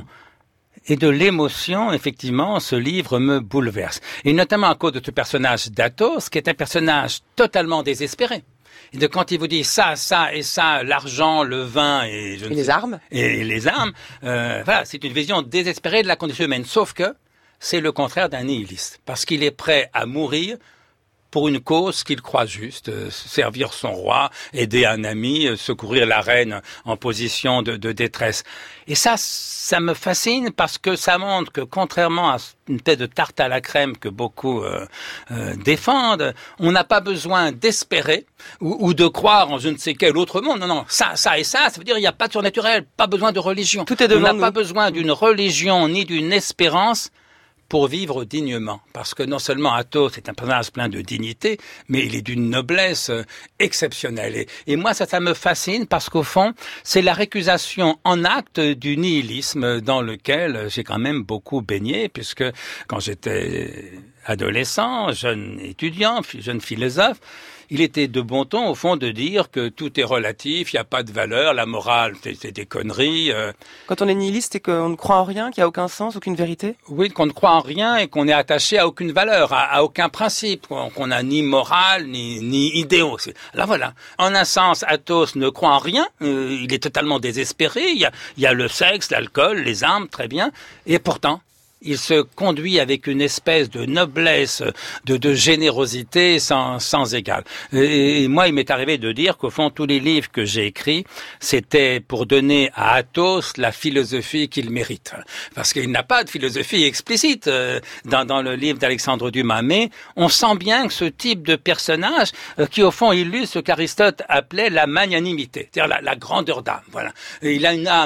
et de l'émotion, effectivement, ce livre me bouleverse. Et notamment à cause de ce personnage d'Athos, qui est un personnage totalement désespéré. Et de quand il vous dit ça, ça et ça, l'argent, le vin et, je et ne les sais, armes, et les armes, euh, voilà, c'est une vision désespérée de la condition humaine. Sauf que c'est le contraire d'un nihiliste, parce qu'il est prêt à mourir pour une cause qu'il croit juste, euh, servir son roi, aider un ami, euh, secourir la reine en position de, de détresse. Et ça, ça me fascine parce que ça montre que contrairement à une tête de tarte à la crème que beaucoup euh, euh, défendent, on n'a pas besoin d'espérer ou, ou de croire en je ne sais quel autre monde. Non, non, ça, ça et ça, ça veut dire il n'y a pas de surnaturel, pas besoin de religion. Tout est devant nous. On n'a pas besoin d'une religion ni d'une espérance pour vivre dignement. Parce que non seulement Athos est un personnage plein de dignité, mais il est d'une noblesse exceptionnelle. Et, et moi, ça, ça me fascine parce qu'au fond, c'est la récusation en acte du nihilisme dans lequel j'ai quand même beaucoup baigné, puisque quand j'étais adolescent, jeune étudiant, jeune philosophe, il était de bon ton, au fond, de dire que tout est relatif, il n'y a pas de valeur, la morale, c'est, c'est des conneries. Euh. Quand on est nihiliste, c'est qu'on ne croit en rien, qu'il n'y a aucun sens, aucune vérité? Oui, qu'on ne croit en rien et qu'on est attaché à aucune valeur, à, à aucun principe, qu'on, qu'on n'a ni morale, ni, ni idéaux. Là, voilà. En un sens, Athos ne croit en rien, euh, il est totalement désespéré, il y a, il y a le sexe, l'alcool, les armes, très bien, et pourtant... il se conduit avec une espèce de noblesse, de, de générosité sans, sans égale. Et, et moi, il m'est arrivé de dire qu'au fond, tous les livres que j'ai écrits, c'était pour donner à Athos la philosophie qu'il mérite. Parce qu'il n'a pas de philosophie explicite euh, dans, dans le livre d'Alexandre Dumas. Mais on sent bien que ce type de personnage, euh, qui au fond illustre ce qu'Aristote appelait la magnanimité, c'est-à-dire la, la grandeur d'âme. Voilà. Et il a une âme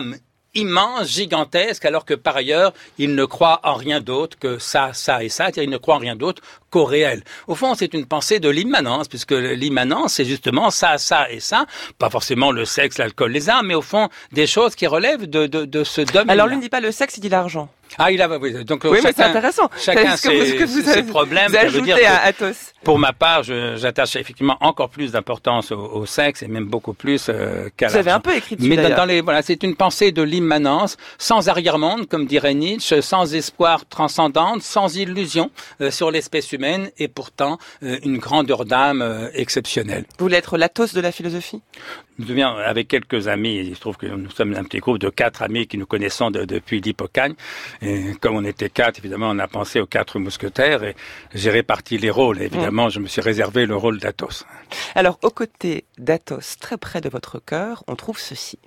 immense, gigantesque, alors que par ailleurs, il ne croit en rien d'autre que ça, ça et ça, c'est-à-dire il ne croit en rien d'autre qu'au réel. Au fond, c'est une pensée de l'immanence, puisque l'immanence, c'est justement ça, ça et ça, pas forcément le sexe, l'alcool, les armes, mais au fond, des choses qui relèvent de, de, de ce domaine. Alors lui ne dit pas le sexe, il dit l'argent. Ah, il a, oui, donc oui, chacun, mais c'est intéressant. Chacun ce que vous, ses, ce que vous ses problèmes. Vous ajoutez à Athos. Pour ma part, je, j'attache effectivement encore plus d'importance au, au sexe et même beaucoup plus euh, qu'à l'argent. Vous avez un peu écrit dessus, mais d'ailleurs. dans les, voilà, c'est une pensée de l'immanence, sans arrière-monde, comme dirait Nietzsche, sans espoir transcendant, sans illusion euh, sur l'espèce humaine, et pourtant euh, une grandeur d'âme euh, exceptionnelle. Vous voulez être l'Athos de la philosophie? Je me souviens, avec quelques amis, il se trouve que nous sommes un petit groupe de quatre amis qui nous connaissons de, depuis l'Hippocagne. Et comme on était quatre, évidemment, on a pensé aux quatre mousquetaires et j'ai réparti les rôles. Et évidemment, mmh. je me suis réservé le rôle d'Athos. Alors, aux côtés d'Athos, très près de votre cœur, on trouve ceci.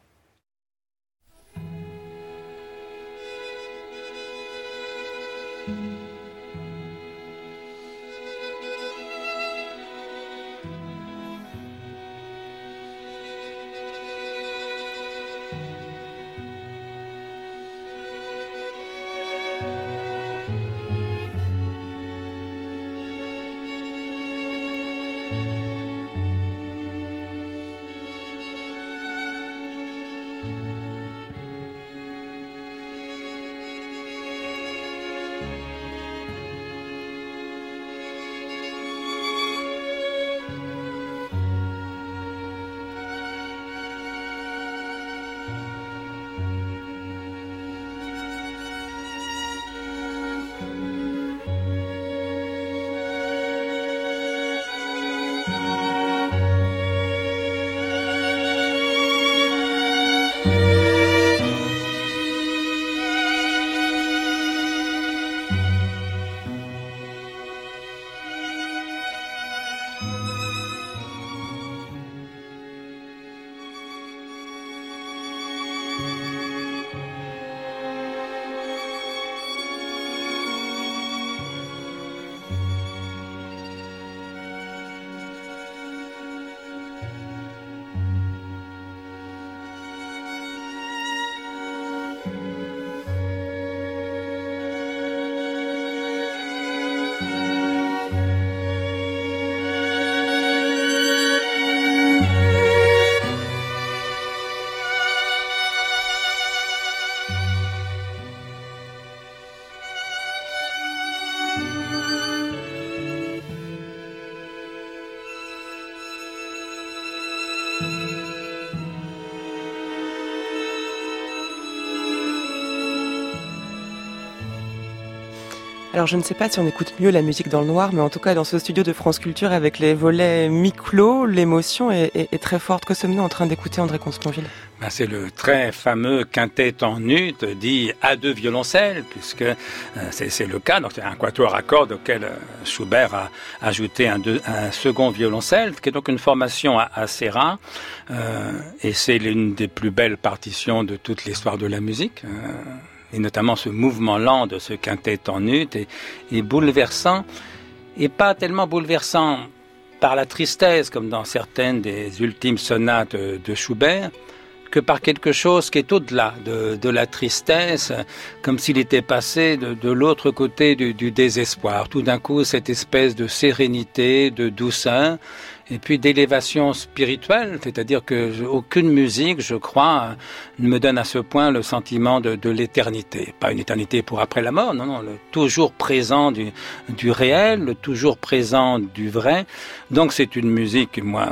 Alors je ne sais pas si on écoute mieux la musique dans le noir, mais en tout cas dans ce studio de France Culture avec les volets mi-clos, l'émotion est, est, est très forte. Que sommes-nous en train d'écouter, André Consponville? Ben, c'est le très fameux quintet en ut dit à deux violoncelles, puisque euh, c'est, c'est le cas. Donc c'est un quatuor à cordes auquel euh, Schubert a ajouté un, deux, un second violoncelle, qui est donc une formation assez rare. Euh, et c'est l'une des plus belles partitions de toute l'histoire de la musique. Euh, et notamment ce mouvement lent de ce quintet en ut est, est bouleversant, et pas tellement bouleversant par la tristesse, comme dans certaines des ultimes sonates de Schubert, que par quelque chose qui est au-delà de, de la tristesse, comme s'il était passé de, de l'autre côté du, du désespoir. Tout d'un coup, cette espèce de sérénité, de douceur, et puis d'élévation spirituelle, c'est-à-dire que je, aucune musique, je crois, ne me donne à ce point le sentiment de, de l'éternité. Pas une éternité pour après la mort, non, non, le toujours présent du, du réel, le toujours présent du vrai. Donc c'est une musique qui, moi,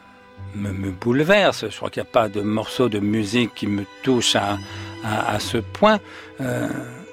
me, me bouleverse. Je crois qu'il n'y a pas de morceau de musique qui me touche à, à, à ce point. Euh,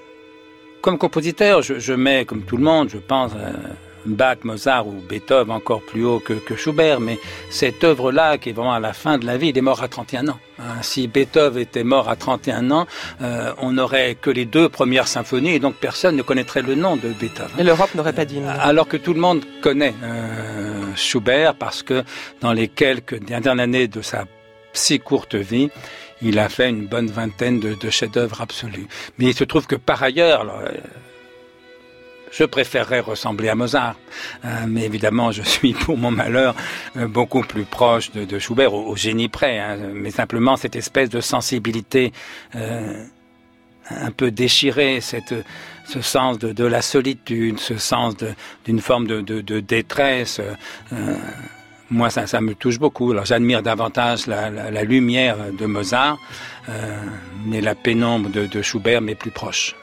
comme compositeur, je, je mets, comme tout le monde, je pense... Euh, Bach, Mozart ou Beethoven encore plus haut que, que Schubert, mais cette œuvre-là qui est vraiment à la fin de la vie, il est mort à trente et un ans. Hein, si Beethoven était mort à trente et un ans, euh, on n'aurait que les deux premières symphonies et donc personne ne connaîtrait le nom de Beethoven. Et l'Europe n'aurait pas dit. Alors que tout le monde connaît euh, Schubert parce que dans les quelques dernières années de sa si courte vie, il a fait une bonne vingtaine de, de chefs-d'œuvre absolus. Mais il se trouve que par ailleurs, alors, Je préférerais ressembler à Mozart, euh, mais évidemment, je suis, pour mon malheur, euh, beaucoup plus proche de, de Schubert, au, au génie près. Hein, mais simplement, cette espèce de sensibilité euh, un peu déchirée, cette, ce sens de, de la solitude, ce sens de, d'une forme de, de, de détresse. Euh, moi, ça, ça me touche beaucoup. Alors, j'admire davantage la, la, la lumière de Mozart, euh, mais la pénombre de, de Schubert m'est plus proche.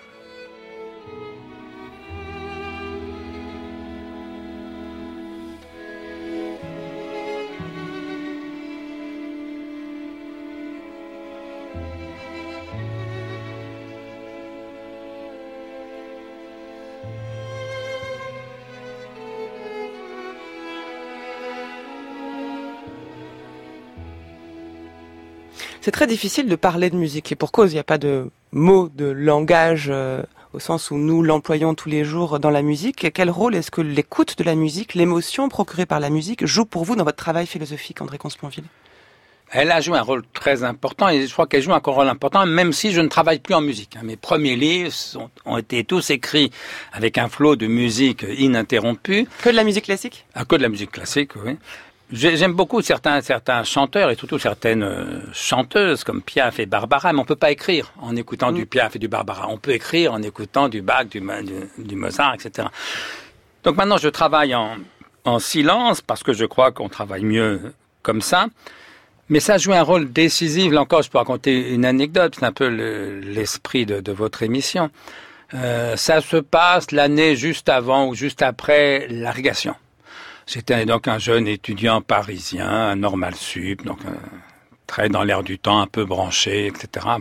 C'est très difficile de parler de musique, et pour cause, il n'y a pas de mots, de langage, euh, au sens où nous l'employons tous les jours dans la musique. Quel rôle est-ce que l'écoute de la musique, l'émotion procurée par la musique, joue pour vous dans votre travail philosophique, André Consponville ? Elle a joué un rôle très important, et je crois qu'elle joue encore un rôle important, même si je ne travaille plus en musique. Mes premiers livres sont, ont été tous écrits avec un flot de musique ininterrompu. Que de la musique classique ? Ah, que de la musique classique, oui. J'aime beaucoup certains, certains chanteurs et surtout certaines euh, chanteuses comme Piaf et Barbara, mais on peut pas écrire en écoutant mmh. du Piaf et du Barbara. On peut écrire en écoutant du Bach, du, du, du Mozart, et cetera. Donc maintenant, je travaille en, en silence parce que je crois qu'on travaille mieux comme ça. Mais ça joue un rôle décisif. Là encore, je peux raconter une anecdote. C'est un peu le, l'esprit de, de votre émission. Euh, ça se passe l'année juste avant ou juste après l'irrigation. J'étais donc un jeune étudiant parisien, un normal sup, donc euh, très dans l'air du temps, un peu branché, et cetera.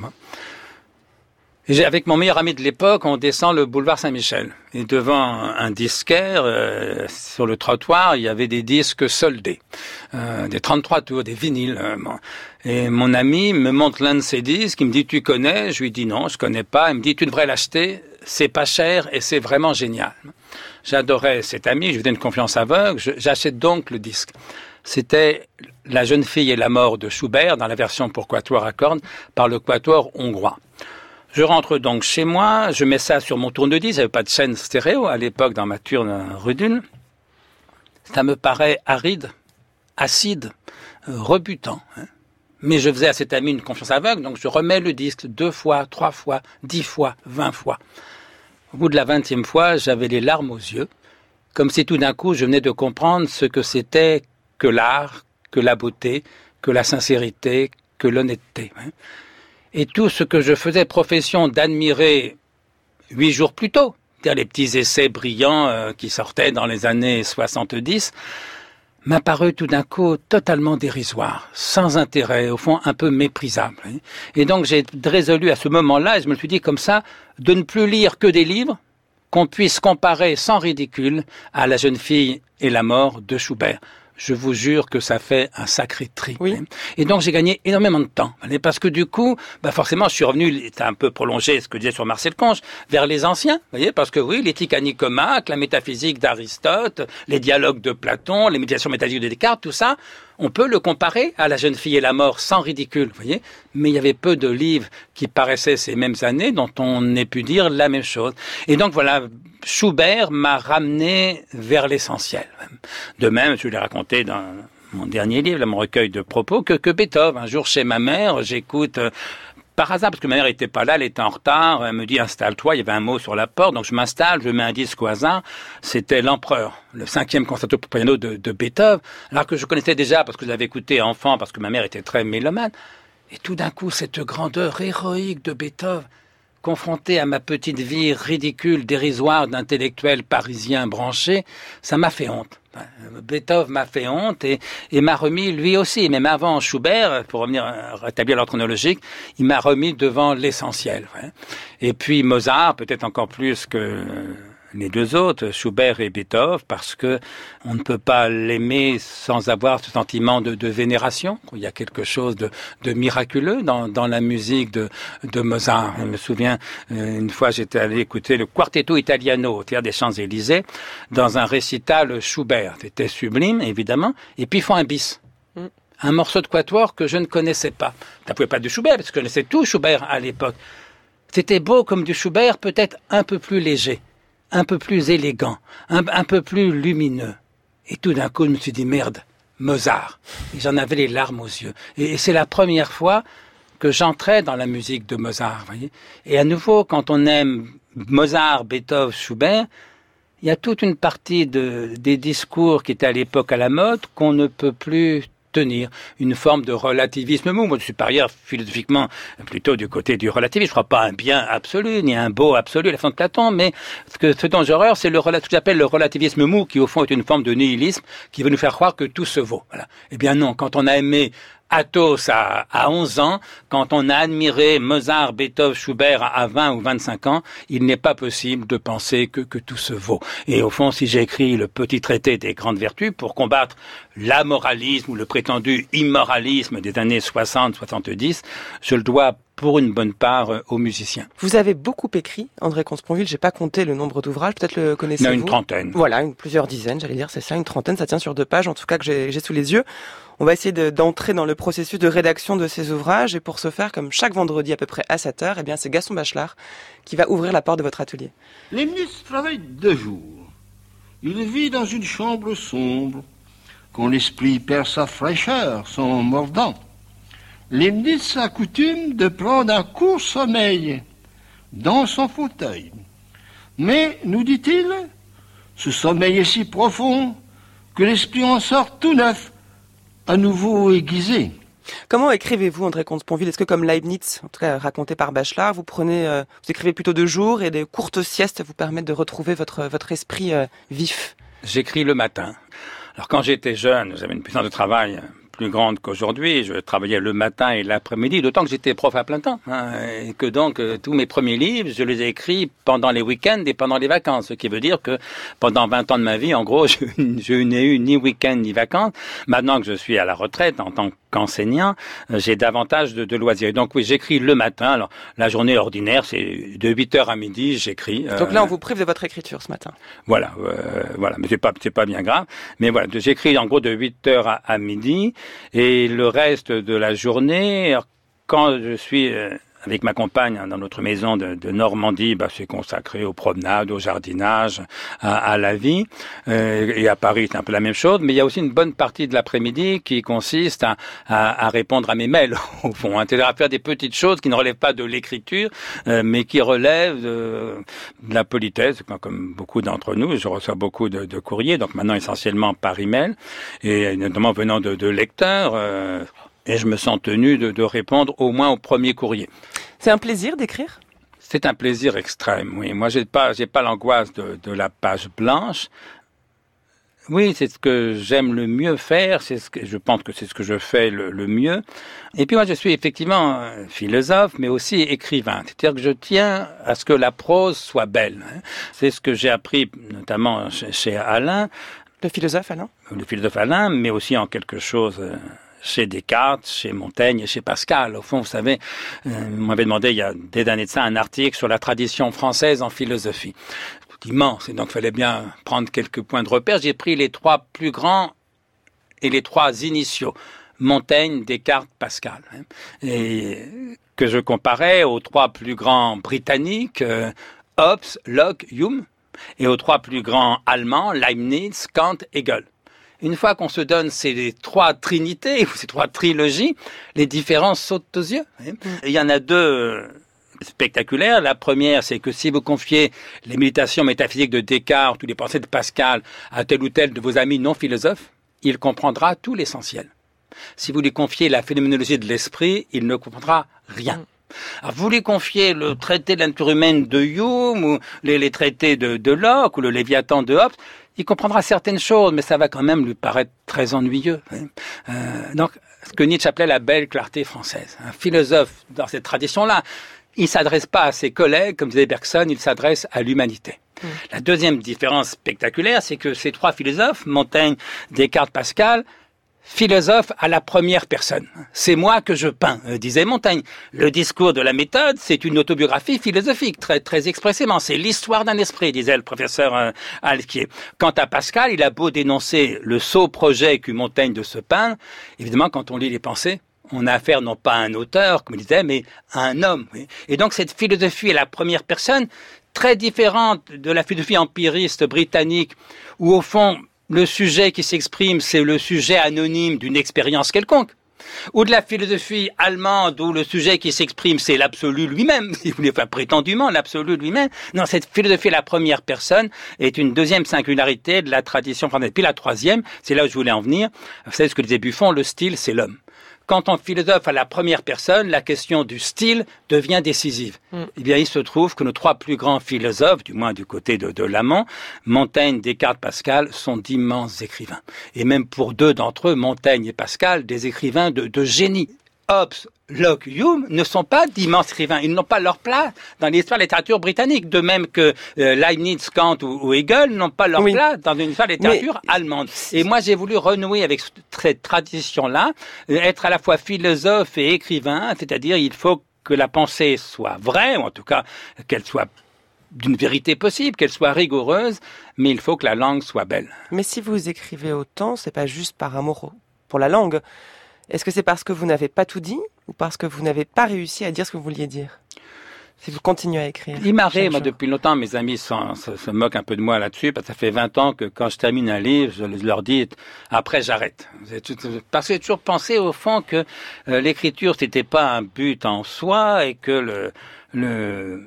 Et j'ai, avec mon meilleur ami de l'époque, on descend le boulevard Saint-Michel. Et devant un disquaire, euh, sur le trottoir, il y avait des disques soldés, euh, des trente-trois tours, des vinyles. Euh, bon. Et mon ami me montre l'un de ces disques, il me dit « Tu connais ?» Je lui dis « Non, je connais pas ». Il me dit « Tu devrais l'acheter, c'est pas cher et c'est vraiment génial ». J'adorais cet ami, je lui donne une confiance aveugle, je, j'achète donc le disque. C'était La jeune fille et la mort de Schubert, dans la version pour quatuor à cordes, par le quatuor hongrois. Je rentre donc chez moi, je mets ça sur mon tourne-disque, il n'y avait pas de chaîne stéréo à l'époque dans ma turne Rudul. Ça me paraît aride, acide, euh, rebutant. Hein. Mais je faisais à cet ami une confiance aveugle, donc je remets le disque deux fois, trois fois, dix fois, vingt fois. Au bout de la vingtième fois, j'avais les larmes aux yeux, comme si tout d'un coup je venais de comprendre ce que c'était que l'art, que la beauté, que la sincérité, que l'honnêteté. Et tout ce que je faisais profession d'admirer huit jours plus tôt, c'est-à-dire les petits essais brillants euh, qui sortaient dans les années soixante-dix, m'a paru tout d'un coup totalement dérisoire, sans intérêt, au fond un peu méprisable. Et donc j'ai résolu à ce moment-là, et je me suis dit comme ça, de ne plus lire que des livres qu'on puisse comparer sans ridicule à La jeune fille et la mort de Schubert. Je vous jure que ça fait un sacré tri. Oui. Et donc j'ai gagné énormément de temps. Parce que du coup, bah forcément, je suis revenu, c'est un peu prolongé ce que je disais sur Marcel Conche, vers les anciens. Vous voyez, parce que oui, l'éthique à Nicomaque, la métaphysique d'Aristote, les dialogues de Platon, les médiations métaphysiques de Descartes, tout ça, on peut le comparer à La jeune fille et la mort sans ridicule, vous voyez. Mais il y avait peu de livres qui paraissaient ces mêmes années dont on ait pu dire la même chose. Et donc voilà, Schubert m'a ramené vers l'essentiel. De même, je l'ai raconté dans mon dernier livre, mon recueil de propos, que, que Beethoven. Un jour chez ma mère, j'écoute... Euh, par hasard, parce que ma mère était pas là, elle était en retard, elle me dit « installe-toi », il y avait un mot sur la porte, donc je m'installe, je mets un disque au hasard, c'était L'Empereur, le cinquième concerto pour piano de, de Beethoven, alors que je connaissais déjà parce que je l'avais écouté enfant, parce que ma mère était très mélomane. Et tout d'un coup, cette grandeur héroïque de Beethoven, confrontée à ma petite vie ridicule, dérisoire d'intellectuel parisien branché, ça m'a fait honte. Beethoven m'a fait honte et, et m'a remis, lui aussi, même avant Schubert, pour revenir rétablir l'ordre chronologique, il m'a remis devant l'essentiel. Ouais. Et puis Mozart, peut-être encore plus que les deux autres, Schubert et Beethoven, parce que on ne peut pas l'aimer sans avoir ce sentiment de, de vénération. Il y a quelque chose de, de miraculeux dans, dans la musique de, de Mozart. Je me souviens, une fois, j'étais allé écouter le Quartetto Italiano au Théâtre des Champs-Élysées dans un récital Schubert. C'était sublime, évidemment. Et puis, ils font un bis. Mm. Un morceau de quatuor que je ne connaissais pas. Ça pouvait pas être du Schubert, parce que je connaissais tout Schubert à l'époque. C'était beau comme du Schubert, peut-être un peu plus léger. un peu plus élégant, un, un peu plus lumineux. Et tout d'un coup, je me suis dit, merde, Mozart. Et j'en avais les larmes aux yeux. Et, et c'est la première fois que j'entrais dans la musique de Mozart. Voyez. Et à nouveau, quand on aime Mozart, Beethoven, Schubert, il y a toute une partie de, des discours qui étaient à l'époque à la mode qu'on ne peut plus tenir. Une forme de relativisme mou. Moi, je suis par ailleurs philosophiquement plutôt du côté du relativisme. Je ne crois pas un bien absolu, ni un beau absolu à la fin de Platon, mais ce, que, ce dont j'ai horreur, c'est le, ce que j'appelle le relativisme mou, qui au fond est une forme de nihilisme, qui veut nous faire croire que tout se vaut. Voilà. Eh bien non, quand on a aimé Athos à, à onze ans, quand on a admiré Mozart, Beethoven, Schubert à vingt ou vingt-cinq ans, il n'est pas possible de penser que, que tout se vaut. Et au fond, si j'ai écrit le petit traité des grandes vertus pour combattre l'amoralisme ou le prétendu immoralisme des années soixante soixante-dix, je le dois pour une bonne part aux musiciens. Vous avez beaucoup écrit, André Comte-Sponville, j'ai pas compté le nombre d'ouvrages, peut-être le connaissez-vous ? Non, une trentaine. Voilà, une, plusieurs dizaines, j'allais dire, c'est ça, une trentaine, ça tient sur deux pages, en tout cas que j'ai, j'ai sous les yeux. On va essayer de, d'entrer dans le processus de rédaction de ces ouvrages, et pour ce faire, comme chaque vendredi à peu près à sept heures, eh bien c'est Gaston Bachelard qui va ouvrir la porte de votre atelier. Leibniz travaille deux jours. Il vit dans une chambre sombre, quand l'esprit perd sa fraîcheur, son mordant. Leibniz a coutume de prendre un court sommeil dans son fauteuil. Mais, nous dit-il, ce sommeil est si profond que l'esprit en sort tout neuf, à nouveau aiguisé. Comment écrivez-vous, André Comte-Sponville ? Est-ce que, comme Leibniz, en tout cas raconté par Bachelard, vous prenez, euh, vous écrivez plutôt de jour et des courtes siestes vous permettent de retrouver votre votre esprit euh, vif ? J'écris le matin. Alors quand j'étais jeune, j'avais une puissance de travail plus grande qu'aujourd'hui. Je travaillais le matin et l'après-midi, d'autant que j'étais prof à plein temps. Hein, et que donc, euh, tous mes premiers livres, je les ai écrits pendant les week-ends et pendant les vacances. Ce qui veut dire que pendant vingt ans de ma vie, en gros, je, je n'ai eu ni week-end ni vacances. Maintenant que je suis à la retraite en tant qu'enseignant, euh, j'ai davantage de, de loisirs. Et donc oui, j'écris le matin. Alors, la journée ordinaire, c'est de huit heures à midi, j'écris. Euh, donc là, on vous prive de votre écriture ce matin. Voilà, euh, voilà. Mais c'est pas, c'est pas bien grave. Mais voilà, j'écris en gros de huit heures à, à midi. Et le reste de la journée, quand je suis avec ma compagne dans notre maison de, de Normandie, bah, c'est consacré aux promenades, au jardinage, à, à la vie. Euh, et à Paris, c'est un peu la même chose. Mais il y a aussi une bonne partie de l'après-midi qui consiste à, à, à répondre à mes mails, au fond. Hein, c'est-à-dire à faire des petites choses qui ne relèvent pas de l'écriture, euh, mais qui relèvent de, de la politesse. Comme beaucoup d'entre nous, je reçois beaucoup de, de courriers, donc maintenant essentiellement par email, et notamment venant de, de lecteurs. Euh, Et je me sens tenu de, de répondre au moins au premier courrier. C'est un plaisir d'écrire ? C'est un plaisir extrême, oui. Moi, j'ai pas, j'ai pas l'angoisse de, de la page blanche. Oui, c'est ce que j'aime le mieux faire. C'est ce que je pense que c'est ce que je fais le, le mieux. Et puis moi, je suis effectivement philosophe, mais aussi écrivain. C'est-à-dire que je tiens à ce que la prose soit belle. C'est ce que j'ai appris, notamment chez, chez Alain. Le philosophe Alain ? Le philosophe Alain, mais aussi en quelque chose chez Descartes, chez Montaigne et chez Pascal. Au fond, vous savez, euh, on m'avait demandé il y a des années de ça un article sur la tradition française en philosophie. C'est immense, et donc il fallait bien prendre quelques points de repère. J'ai pris les trois plus grands et les trois initiaux, Montaigne, Descartes, Pascal, hein, et que je comparais aux trois plus grands britanniques, euh, Hobbes, Locke, Hume, et aux trois plus grands allemands, Leibniz, Kant, Hegel. Une fois qu'on se donne ces trois trinités, ou ces trois trilogies, les différences sautent aux yeux. Il y en a deux spectaculaires. La première, c'est que si vous confiez les méditations métaphysiques de Descartes ou les pensées de Pascal à tel ou tel de vos amis non philosophes, il comprendra tout l'essentiel. Si vous lui confiez la phénoménologie de l'esprit, il ne comprendra rien. Alors, vous lui confiez le traité de la nature humaine de Hume, ou les, les traités de, de Locke, ou le Léviathan de Hobbes, il comprendra certaines choses, mais ça va quand même lui paraître très ennuyeux. Hein. Euh, donc, ce que Nietzsche appelait la belle clarté française. Un philosophe, dans cette tradition-là, il s'adresse pas à ses collègues, comme disait Bergson, il s'adresse à l'humanité. Mmh. La deuxième différence spectaculaire, c'est que ces trois philosophes, Montaigne, Descartes, Pascal, philosophe à la première personne. C'est moi que je peins, euh, disait Montaigne. Le discours de la méthode, c'est une autobiographie philosophique, très très expressément. C'est l'histoire d'un esprit, disait le professeur euh, Alquier. Quant à Pascal, il a beau dénoncer le sot projet qu'eut Montaigne de se peindre, évidemment, quand on lit les pensées, on a affaire non pas à un auteur, comme il disait, mais à un homme. Oui. Et donc cette philosophie à la première personne très différente de la philosophie empiriste britannique, où au fond, le sujet qui s'exprime, c'est le sujet anonyme d'une expérience quelconque, ou de la philosophie allemande, où le sujet qui s'exprime, c'est l'absolu lui-même, si vous voulez, enfin, prétendument l'absolu lui-même. Non, cette philosophie à la première personne est une deuxième singularité de la tradition française. Puis la troisième, c'est là où je voulais en venir, vous savez ce que disait Buffon, le style, c'est l'homme. Quand on philosophe à la première personne, la question du style devient décisive. Mm. Eh bien, il se trouve que nos trois plus grands philosophes, du moins du côté de, de l'amant, Montaigne, Descartes, Pascal, sont d'immenses écrivains. Et même pour deux d'entre eux, Montaigne et Pascal, des écrivains de, de génie. Hobbes, Locke, Hume ne sont pas d'immenses écrivains. Ils n'ont pas leur place dans l'histoire de la littérature britannique. De même que euh, Leibniz, Kant ou, ou Hegel n'ont pas leur oui. place dans une histoire de la littérature Mais... allemande. Et moi, j'ai voulu renouer avec cette tradition-là, euh, être à la fois philosophe et écrivain, c'est-à-dire il faut que la pensée soit vraie, ou en tout cas qu'elle soit d'une vérité possible, qu'elle soit rigoureuse, mais il faut que la langue soit belle. Mais si vous écrivez autant, c'est pas juste par amour pour la langue. Est-ce que c'est parce que vous n'avez pas tout dit ou parce que vous n'avez pas réussi à dire ce que vous vouliez dire? Si vous continuez à écrire. Il m'arrive, moi, depuis longtemps, mes amis sont, se, se moquent un peu de moi là-dessus, parce que ça fait vingt ans que quand je termine un livre, je leur dis, après j'arrête. Parce que j'ai toujours pensé, au fond, que euh, l'écriture, c'était pas un but en soi, et que le, le,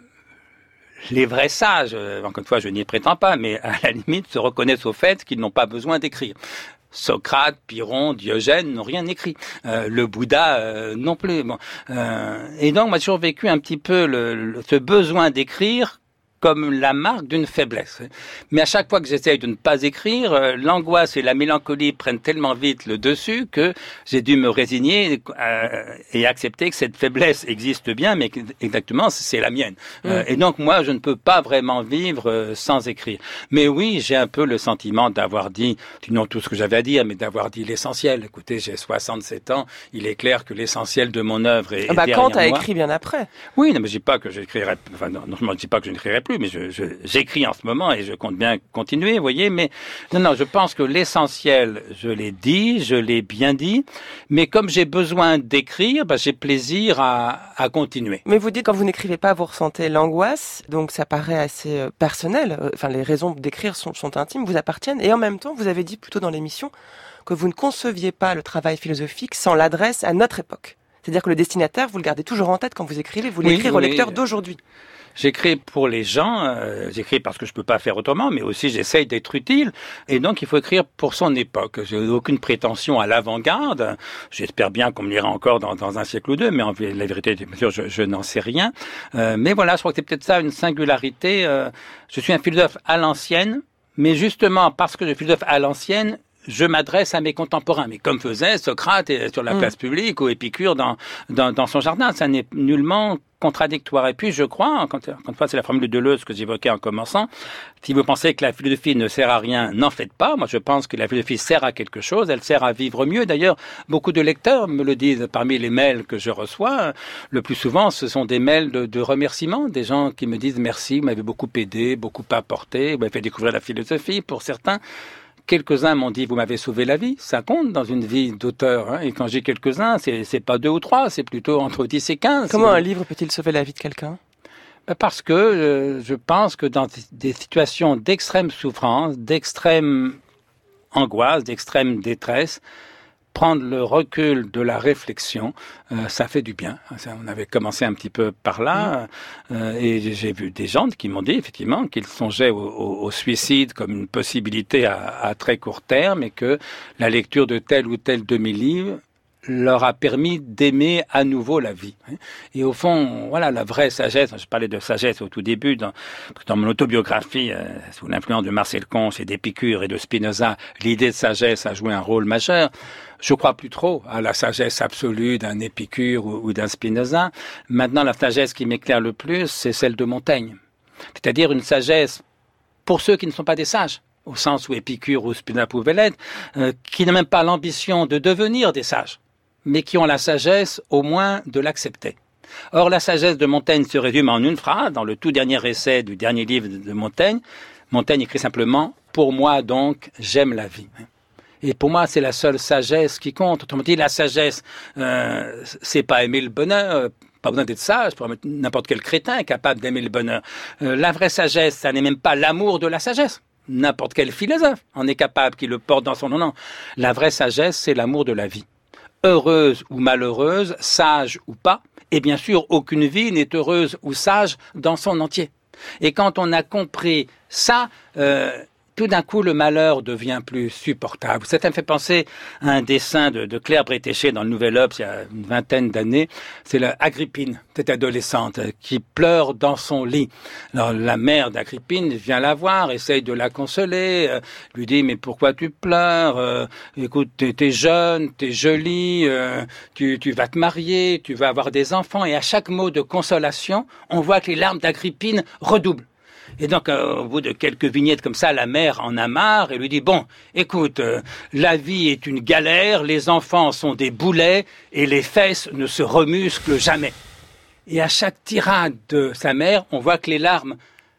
les vrais sages, euh, encore une fois, je n'y prétends pas, mais à la limite, se reconnaissent au fait qu'ils n'ont pas besoin d'écrire. Socrate, Pyrrhon, Diogène n'ont rien écrit. Euh, le Bouddha euh, non plus. Bon. Euh, et donc, moi, j'ai toujours vécu un petit peu le, le, ce besoin d'écrire comme la marque d'une faiblesse. Mais à chaque fois que j'essaye de ne pas écrire, euh, l'angoisse et la mélancolie prennent tellement vite le dessus que j'ai dû me résigner euh, et accepter que cette faiblesse existe bien, mais exactement, c'est la mienne. Mmh. Euh, et donc, moi, je ne peux pas vraiment vivre euh, sans écrire. Mais oui, j'ai un peu le sentiment d'avoir dit, non tout ce que j'avais à dire, mais d'avoir dit l'essentiel. Écoutez, j'ai soixante-sept ans, il est clair que l'essentiel de mon œuvre est, ah bah, est derrière moi. Kant a écrit bien après. Oui, non, mais je dis pas que j'écrirai, enfin, non, non, je ne dis pas que je n'écrirai plus, mais je, je, j'écris en ce moment et je compte bien continuer, vous voyez, mais non, non, je pense que l'essentiel, je l'ai dit, je l'ai bien dit, mais comme j'ai besoin d'écrire, bah, j'ai plaisir à, à continuer. Mais vous dites, quand vous n'écrivez pas, vous ressentez l'angoisse, donc ça paraît assez euh, personnel, enfin, les raisons d'écrire sont, sont intimes, vous appartiennent, et en même temps, vous avez dit plutôt dans l'émission que vous ne conceviez pas le travail philosophique sans l'adresse à notre époque. C'est-à-dire que le destinataire, vous le gardez toujours en tête quand vous écrivez, vous l'écrivez oui, au lecteur d'aujourd'hui. J'écris pour les gens, euh, j'écris parce que je peux pas faire autrement, mais aussi j'essaye d'être utile. Et donc, il faut écrire pour son époque. J'ai aucune prétention à l'avant-garde. J'espère bien qu'on me lira encore dans, dans un siècle ou deux, mais en la vérité, bien sûr, je, je n'en sais rien. Euh, mais voilà, je crois que c'est peut-être ça une singularité. Euh, je suis un philosophe à l'ancienne, mais justement parce que je suis philosophe à l'ancienne, je m'adresse à mes contemporains, mais comme faisait Socrate sur la place publique ou Épicure dans, dans, dans son jardin. Ça n'est nullement contradictoire. Et puis, je crois, encore une fois, c'est la formule de Deleuze que j'évoquais en commençant, si vous pensez que la philosophie ne sert à rien, n'en faites pas. Moi, je pense que la philosophie sert à quelque chose, elle sert à vivre mieux. D'ailleurs, beaucoup de lecteurs me le disent parmi les mails que je reçois. Le plus souvent, ce sont des mails de, de remerciements, des gens qui me disent « Merci, vous m'avez beaucoup aidé, beaucoup apporté, vous m'avez fait découvrir la philosophie. » Pour certains, quelques-uns m'ont dit, vous m'avez sauvé la vie. Ça compte dans une vie d'auteur. Hein. Et quand j'ai quelques-uns, c'est, c'est pas deux ou trois, c'est plutôt entre dix et quinze. Comment un livre peut-il sauver la vie de quelqu'un? Parce que euh, je pense que dans des situations d'extrême souffrance, d'extrême angoisse, d'extrême détresse, prendre le recul de la réflexion, euh, ça fait du bien. On avait commencé un petit peu par là, euh, et j'ai vu des gens qui m'ont dit effectivement qu'ils songeaient au, au, au suicide comme une possibilité à, à très court terme, et que la lecture de tel ou tel demi-livre leur a permis d'aimer à nouveau la vie. Et au fond, voilà, la vraie sagesse, je parlais de sagesse au tout début, dans, dans mon autobiographie, euh, sous l'influence de Marcel Conche et d'Épicure et de Spinoza, l'idée de sagesse a joué un rôle majeur. Je crois plus trop à la sagesse absolue d'un Épicure ou, ou d'un Spinoza. Maintenant, la sagesse qui m'éclaire le plus, c'est celle de Montaigne. C'est-à-dire une sagesse pour ceux qui ne sont pas des sages, au sens où Épicure ou Spinoza pouvaient l'être, euh, qui n'ont même pas l'ambition de devenir des sages, mais qui ont la sagesse, au moins, de l'accepter. Or, la sagesse de Montaigne se résume en une phrase, dans le tout dernier essai du dernier livre de Montaigne. Montaigne écrit simplement « Pour moi, donc, j'aime la vie ». Et pour moi, c'est la seule sagesse qui compte. Autrement dit, la sagesse, euh, c'est pas aimer le bonheur. Pas besoin d'être sage, pour n'importe quel crétin est capable d'aimer le bonheur. Euh, la vraie sagesse, ça n'est même pas l'amour de la sagesse. N'importe quel philosophe en est capable, qui le porte dans son nom. Non. La vraie sagesse, c'est l'amour de la vie. Heureuse ou malheureuse, sage ou pas, et bien sûr, aucune vie n'est heureuse ou sage dans son entier. Et quand on a compris ça, euh, tout d'un coup, le malheur devient plus supportable. Ça me fait penser à un dessin de, de Claire Bretéché dans le Nouvel Obs, il y a une vingtaine d'années. C'est la Agrippine, cette adolescente, qui pleure dans son lit. Alors, la mère d'Agrippine vient la voir, essaye de la consoler, euh, lui dit « Mais pourquoi tu pleures euh, Écoute, t'es, t'es jeune, t'es jolie, euh, tu, tu vas te marier, tu vas avoir des enfants. » Et à chaque mot de consolation, on voit que les larmes d'Agrippine redoublent. Et donc, euh, au bout de quelques vignettes comme ça, la mère en a marre et lui dit « Bon, écoute, euh, la vie est une galère, les enfants sont des boulets et les fesses ne se remusclent jamais. » Et à chaque tirade de sa mère, on voit que les larmes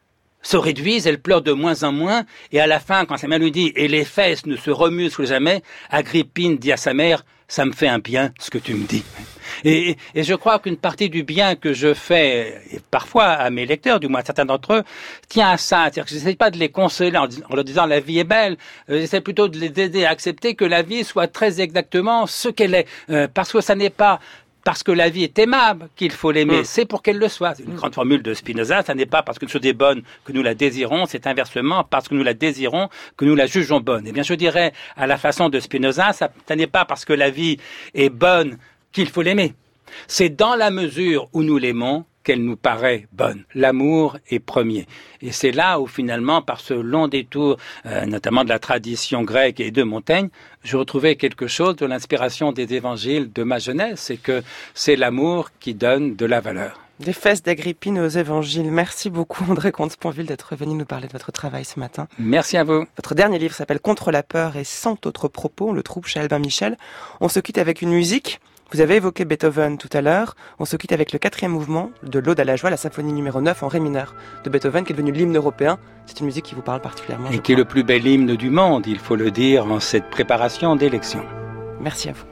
se réduisent, elle pleure de moins en moins, et à la fin, quand sa mère lui dit « Et les fesses ne se remusclent jamais », Agrippine dit à sa mère « Ça me fait un bien ce que tu me dis ». Et, et je crois qu'une partie du bien que je fais, et parfois à mes lecteurs, du moins à certains d'entre eux, tient à ça. C'est-à-dire que je n'essaie pas de les consoler en, en leur disant la vie est belle, euh, j'essaie plutôt de les aider à accepter que la vie soit très exactement ce qu'elle est. Euh, parce que ça n'est pas parce que la vie est aimable qu'il faut l'aimer, mmh. c'est pour qu'elle le soit. C'est une mmh. grande formule de Spinoza, ça n'est pas parce qu'une chose est bonne que nous la désirons, c'est inversement parce que nous la désirons que nous la jugeons bonne. Eh bien, je dirais, à la façon de Spinoza, ça, ça n'est pas parce que la vie est bonne qu'il faut l'aimer. C'est dans la mesure où nous l'aimons qu'elle nous paraît bonne. L'amour est premier. Et c'est là où finalement, par ce long détour, euh, notamment de la tradition grecque et de Montaigne, je retrouvais quelque chose de l'inspiration des évangiles de ma jeunesse, c'est que c'est l'amour qui donne de la valeur. Des fesses d'Agrippine aux évangiles. Merci beaucoup André Comte-Sponville d'être venu nous parler de votre travail ce matin. Merci à vous. Votre dernier livre s'appelle Contre la peur et cent autres propos. On le trouve chez Albin Michel. On se quitte avec une musique. Vous avez évoqué Beethoven tout à l'heure. On se quitte avec le quatrième mouvement de l'Ode à la joie, la symphonie numéro neuf en ré mineur de Beethoven, qui est devenu l'hymne européen. C'est une musique qui vous parle particulièrement. Et qui est le plus bel hymne du monde, il faut le dire, en cette préparation d'élection. Merci à vous.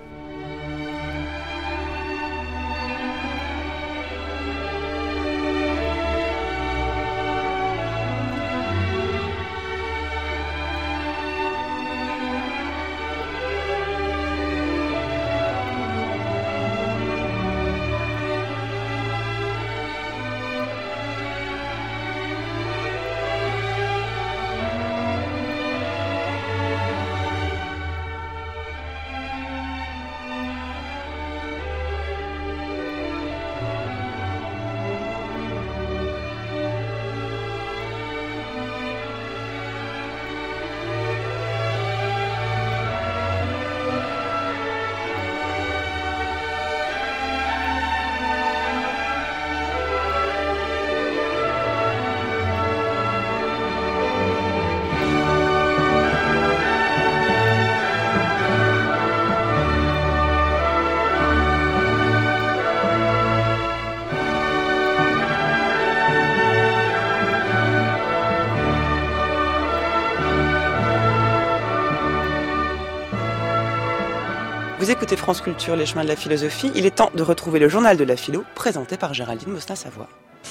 Vous écoutez France Culture, les chemins de la philosophie. Il est temps de retrouver le journal de la philo, présenté par Géraldine Mostin-Savoie.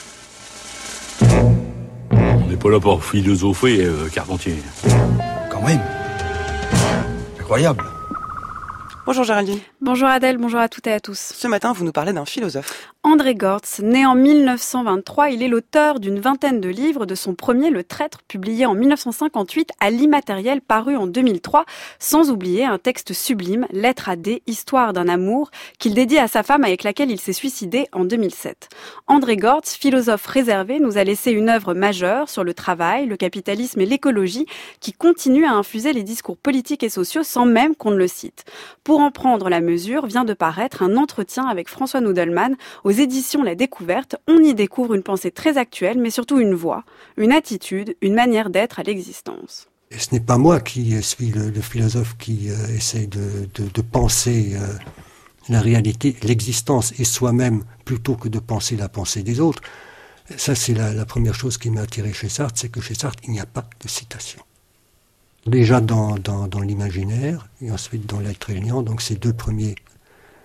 On n'est pas là pour philosopher, euh, Carpentier. Quand même. Incroyable. Bonjour Géraldine. Bonjour Adèle, bonjour à toutes et à tous. Ce matin, vous nous parlez d'un philosophe. André Gortz, né en mille neuf cent vingt-trois, il est l'auteur d'une vingtaine de livres, de son premier, Le Traître, publié en mille neuf cent cinquante-huit, à l'Immatériel, paru en deux mille trois, sans oublier un texte sublime, Lettre à D, Histoire d'un amour, qu'il dédie à sa femme avec laquelle il s'est suicidé en deux mille sept. André Gortz, philosophe réservé, nous a laissé une œuvre majeure sur le travail, le capitalisme et l'écologie, qui continue à infuser les discours politiques et sociaux sans même qu'on ne le cite. Pour en prendre la mesure, vient de paraître un entretien avec François Nudelman aux éditions La Découverte. On y découvre une pensée très actuelle, mais surtout une voix, une attitude, une manière d'être à l'existence. Et ce n'est pas moi qui suis le, le philosophe qui euh, essaie de, de, de penser euh, la réalité, l'existence et soi-même, plutôt que de penser la pensée des autres. Ça, c'est la, la première chose qui m'a attiré chez Sartre, c'est que chez Sartre, il n'y a pas de citation. Déjà dans, dans, dans l'imaginaire, et ensuite dans l'être éléant, donc ces deux premiers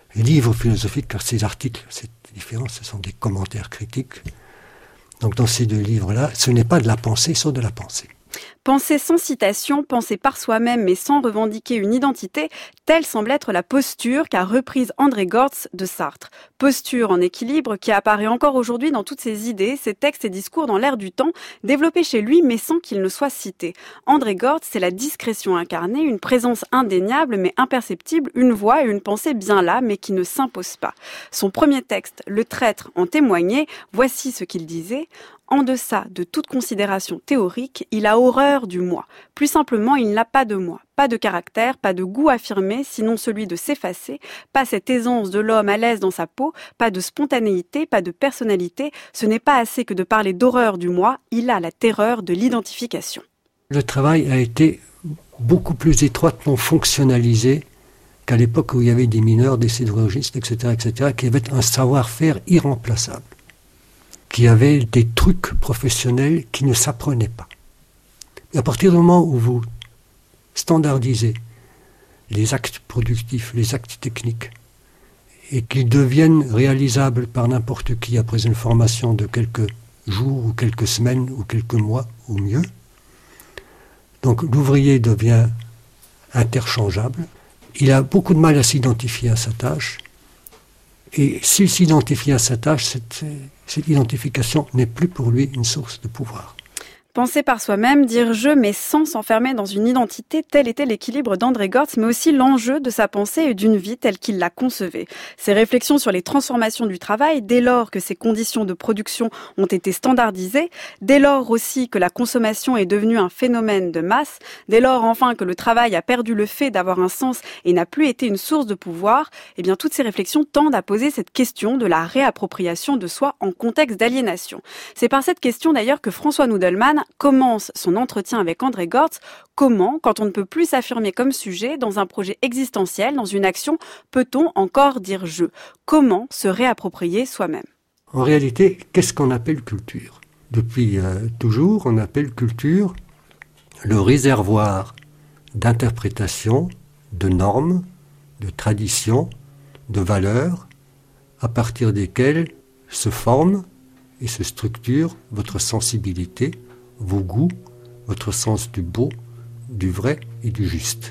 livre philosophique, car ces articles, c'est différent, ce sont des commentaires critiques. Donc dans ces deux livres-là, ce n'est pas de la pensée, c'est de la pensée. Penser sans citation, penser par soi-même mais sans revendiquer une identité, telle semble être la posture qu'a reprise André Gorz de Sartre. Posture en équilibre qui apparaît encore aujourd'hui dans toutes ses idées, ses textes et discours dans l'air du temps, développés chez lui mais sans qu'il ne soit cité. André Gorz, c'est la discrétion incarnée, une présence indéniable mais imperceptible, une voix et une pensée bien là mais qui ne s'impose pas. Son premier texte, Le Traître, en témoignait, voici ce qu'il disait. En deçà de toute considération théorique, il a horreur du moi. Plus simplement, il n'a pas de moi, pas de caractère, pas de goût affirmé, sinon celui de s'effacer, pas cette aisance de l'homme à l'aise dans sa peau, pas de spontanéité, pas de personnalité. Ce n'est pas assez que de parler d'horreur du moi, il a la terreur de l'identification. Le travail a été beaucoup plus étroitement fonctionnalisé qu'à l'époque où il y avait des mineurs, des sidérurgistes, et cetera, et cetera, qui avaient un savoir-faire irremplaçable, qui avaient des trucs professionnels qui ne s'apprenaient pas. Et à partir du moment où vous standardisez les actes productifs, les actes techniques, et qu'ils deviennent réalisables par n'importe qui après une formation de quelques jours ou quelques semaines ou quelques mois ou mieux, donc l'ouvrier devient interchangeable, il a beaucoup de mal à s'identifier à sa tâche, et s'il s'identifie à sa tâche, cette, cette identification n'est plus pour lui une source de pouvoir. Penser par soi-même, dire je, mais sans s'enfermer dans une identité, tel était l'équilibre d'André Gorz, mais aussi l'enjeu de sa pensée et d'une vie telle qu'il la concevait. Ses réflexions sur les transformations du travail, dès lors que ses conditions de production ont été standardisées, dès lors aussi que la consommation est devenue un phénomène de masse, dès lors enfin que le travail a perdu le fait d'avoir un sens et n'a plus été une source de pouvoir, eh bien toutes ces réflexions tendent à poser cette question de la réappropriation de soi en contexte d'aliénation. C'est par cette question d'ailleurs que François Nudelman commence son entretien avec André Gorz. Comment, quand on ne peut plus s'affirmer comme sujet dans un projet existentiel, dans une action, peut-on encore dire je ? Comment se réapproprier soi-même ? En réalité, qu'est-ce qu'on appelle culture ? Depuis euh, toujours, on appelle culture le réservoir d'interprétation, de normes, de traditions, de valeurs, à partir desquelles se forme et se structure votre sensibilité, vos goûts, votre sens du beau, du vrai et du juste.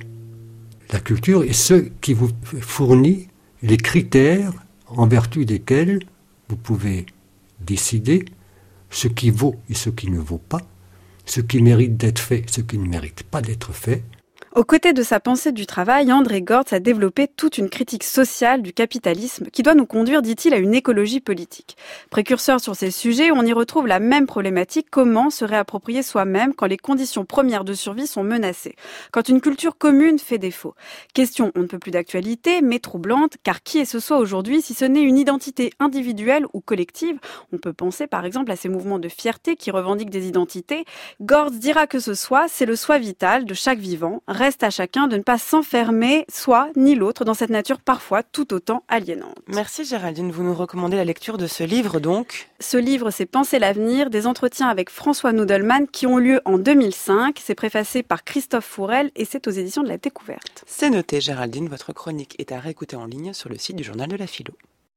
La culture est ce qui vous fournit les critères en vertu desquels vous pouvez décider ce qui vaut et ce qui ne vaut pas, ce qui mérite d'être fait, ce qui ne mérite pas d'être fait. Aux côtés de sa pensée du travail, André Gorz a développé toute une critique sociale du capitalisme qui doit nous conduire, dit-il, à une écologie politique. Précurseur sur ces sujets, on y retrouve la même problématique, comment se réapproprier soi-même quand les conditions premières de survie sont menacées, quand une culture commune fait défaut. Question on ne peut plus d'actualité, mais troublante, car qui est ce soi aujourd'hui si ce n'est une identité individuelle ou collective ? On peut penser par exemple à ces mouvements de fierté qui revendiquent des identités. Gorz dira que ce soi, c'est le soi vital de chaque vivant. Reste à chacun de ne pas s'enfermer, soi ni l'autre, dans cette nature parfois tout autant aliénante. Merci Géraldine, vous nous recommandez la lecture de ce livre donc ? Ce livre, c'est Penser l'avenir, des entretiens avec François Nudelman qui ont lieu en deux mille cinq. C'est préfacé par Christophe Fourel et c'est aux éditions de La Découverte. C'est noté Géraldine, votre chronique est à réécouter en ligne sur le site du Journal de la Philo.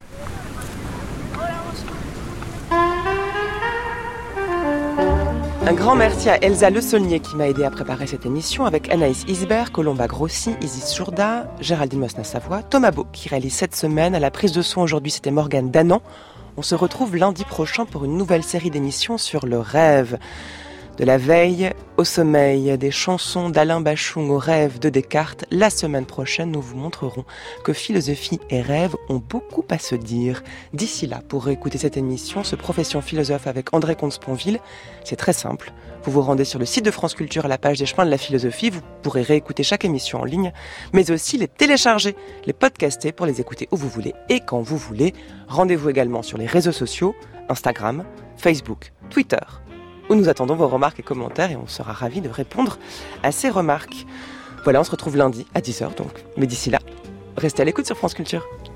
Un grand merci à Elsa Le Saulnier qui m'a aidé à préparer cette émission avec Anaïs Isbert, Colomba Grossi, Isis Jourda, Géraldine Mosna-Savoie, Thomas Beau qui réalise cette semaine. À la prise de son aujourd'hui, c'était Morgane Danan. On se retrouve lundi prochain pour une nouvelle série d'émissions sur le rêve. De la veille au sommeil, des chansons d'Alain Bachung au rêve de Descartes. La semaine prochaine, nous vous montrerons que philosophie et rêve ont beaucoup à se dire. D'ici là, pour réécouter cette émission, ce Profession philosophe avec André Comte-Sponville, c'est très simple. Vous vous rendez sur le site de France Culture à la page des chemins de la philosophie. Vous pourrez réécouter chaque émission en ligne, mais aussi les télécharger, les podcaster pour les écouter où vous voulez et quand vous voulez. Rendez-vous également sur les réseaux sociaux, Instagram, Facebook, Twitter, où nous attendons vos remarques et commentaires et on sera ravis de répondre à ces remarques. Voilà, on se retrouve lundi à dix heures donc. Mais d'ici là, restez à l'écoute sur France Culture.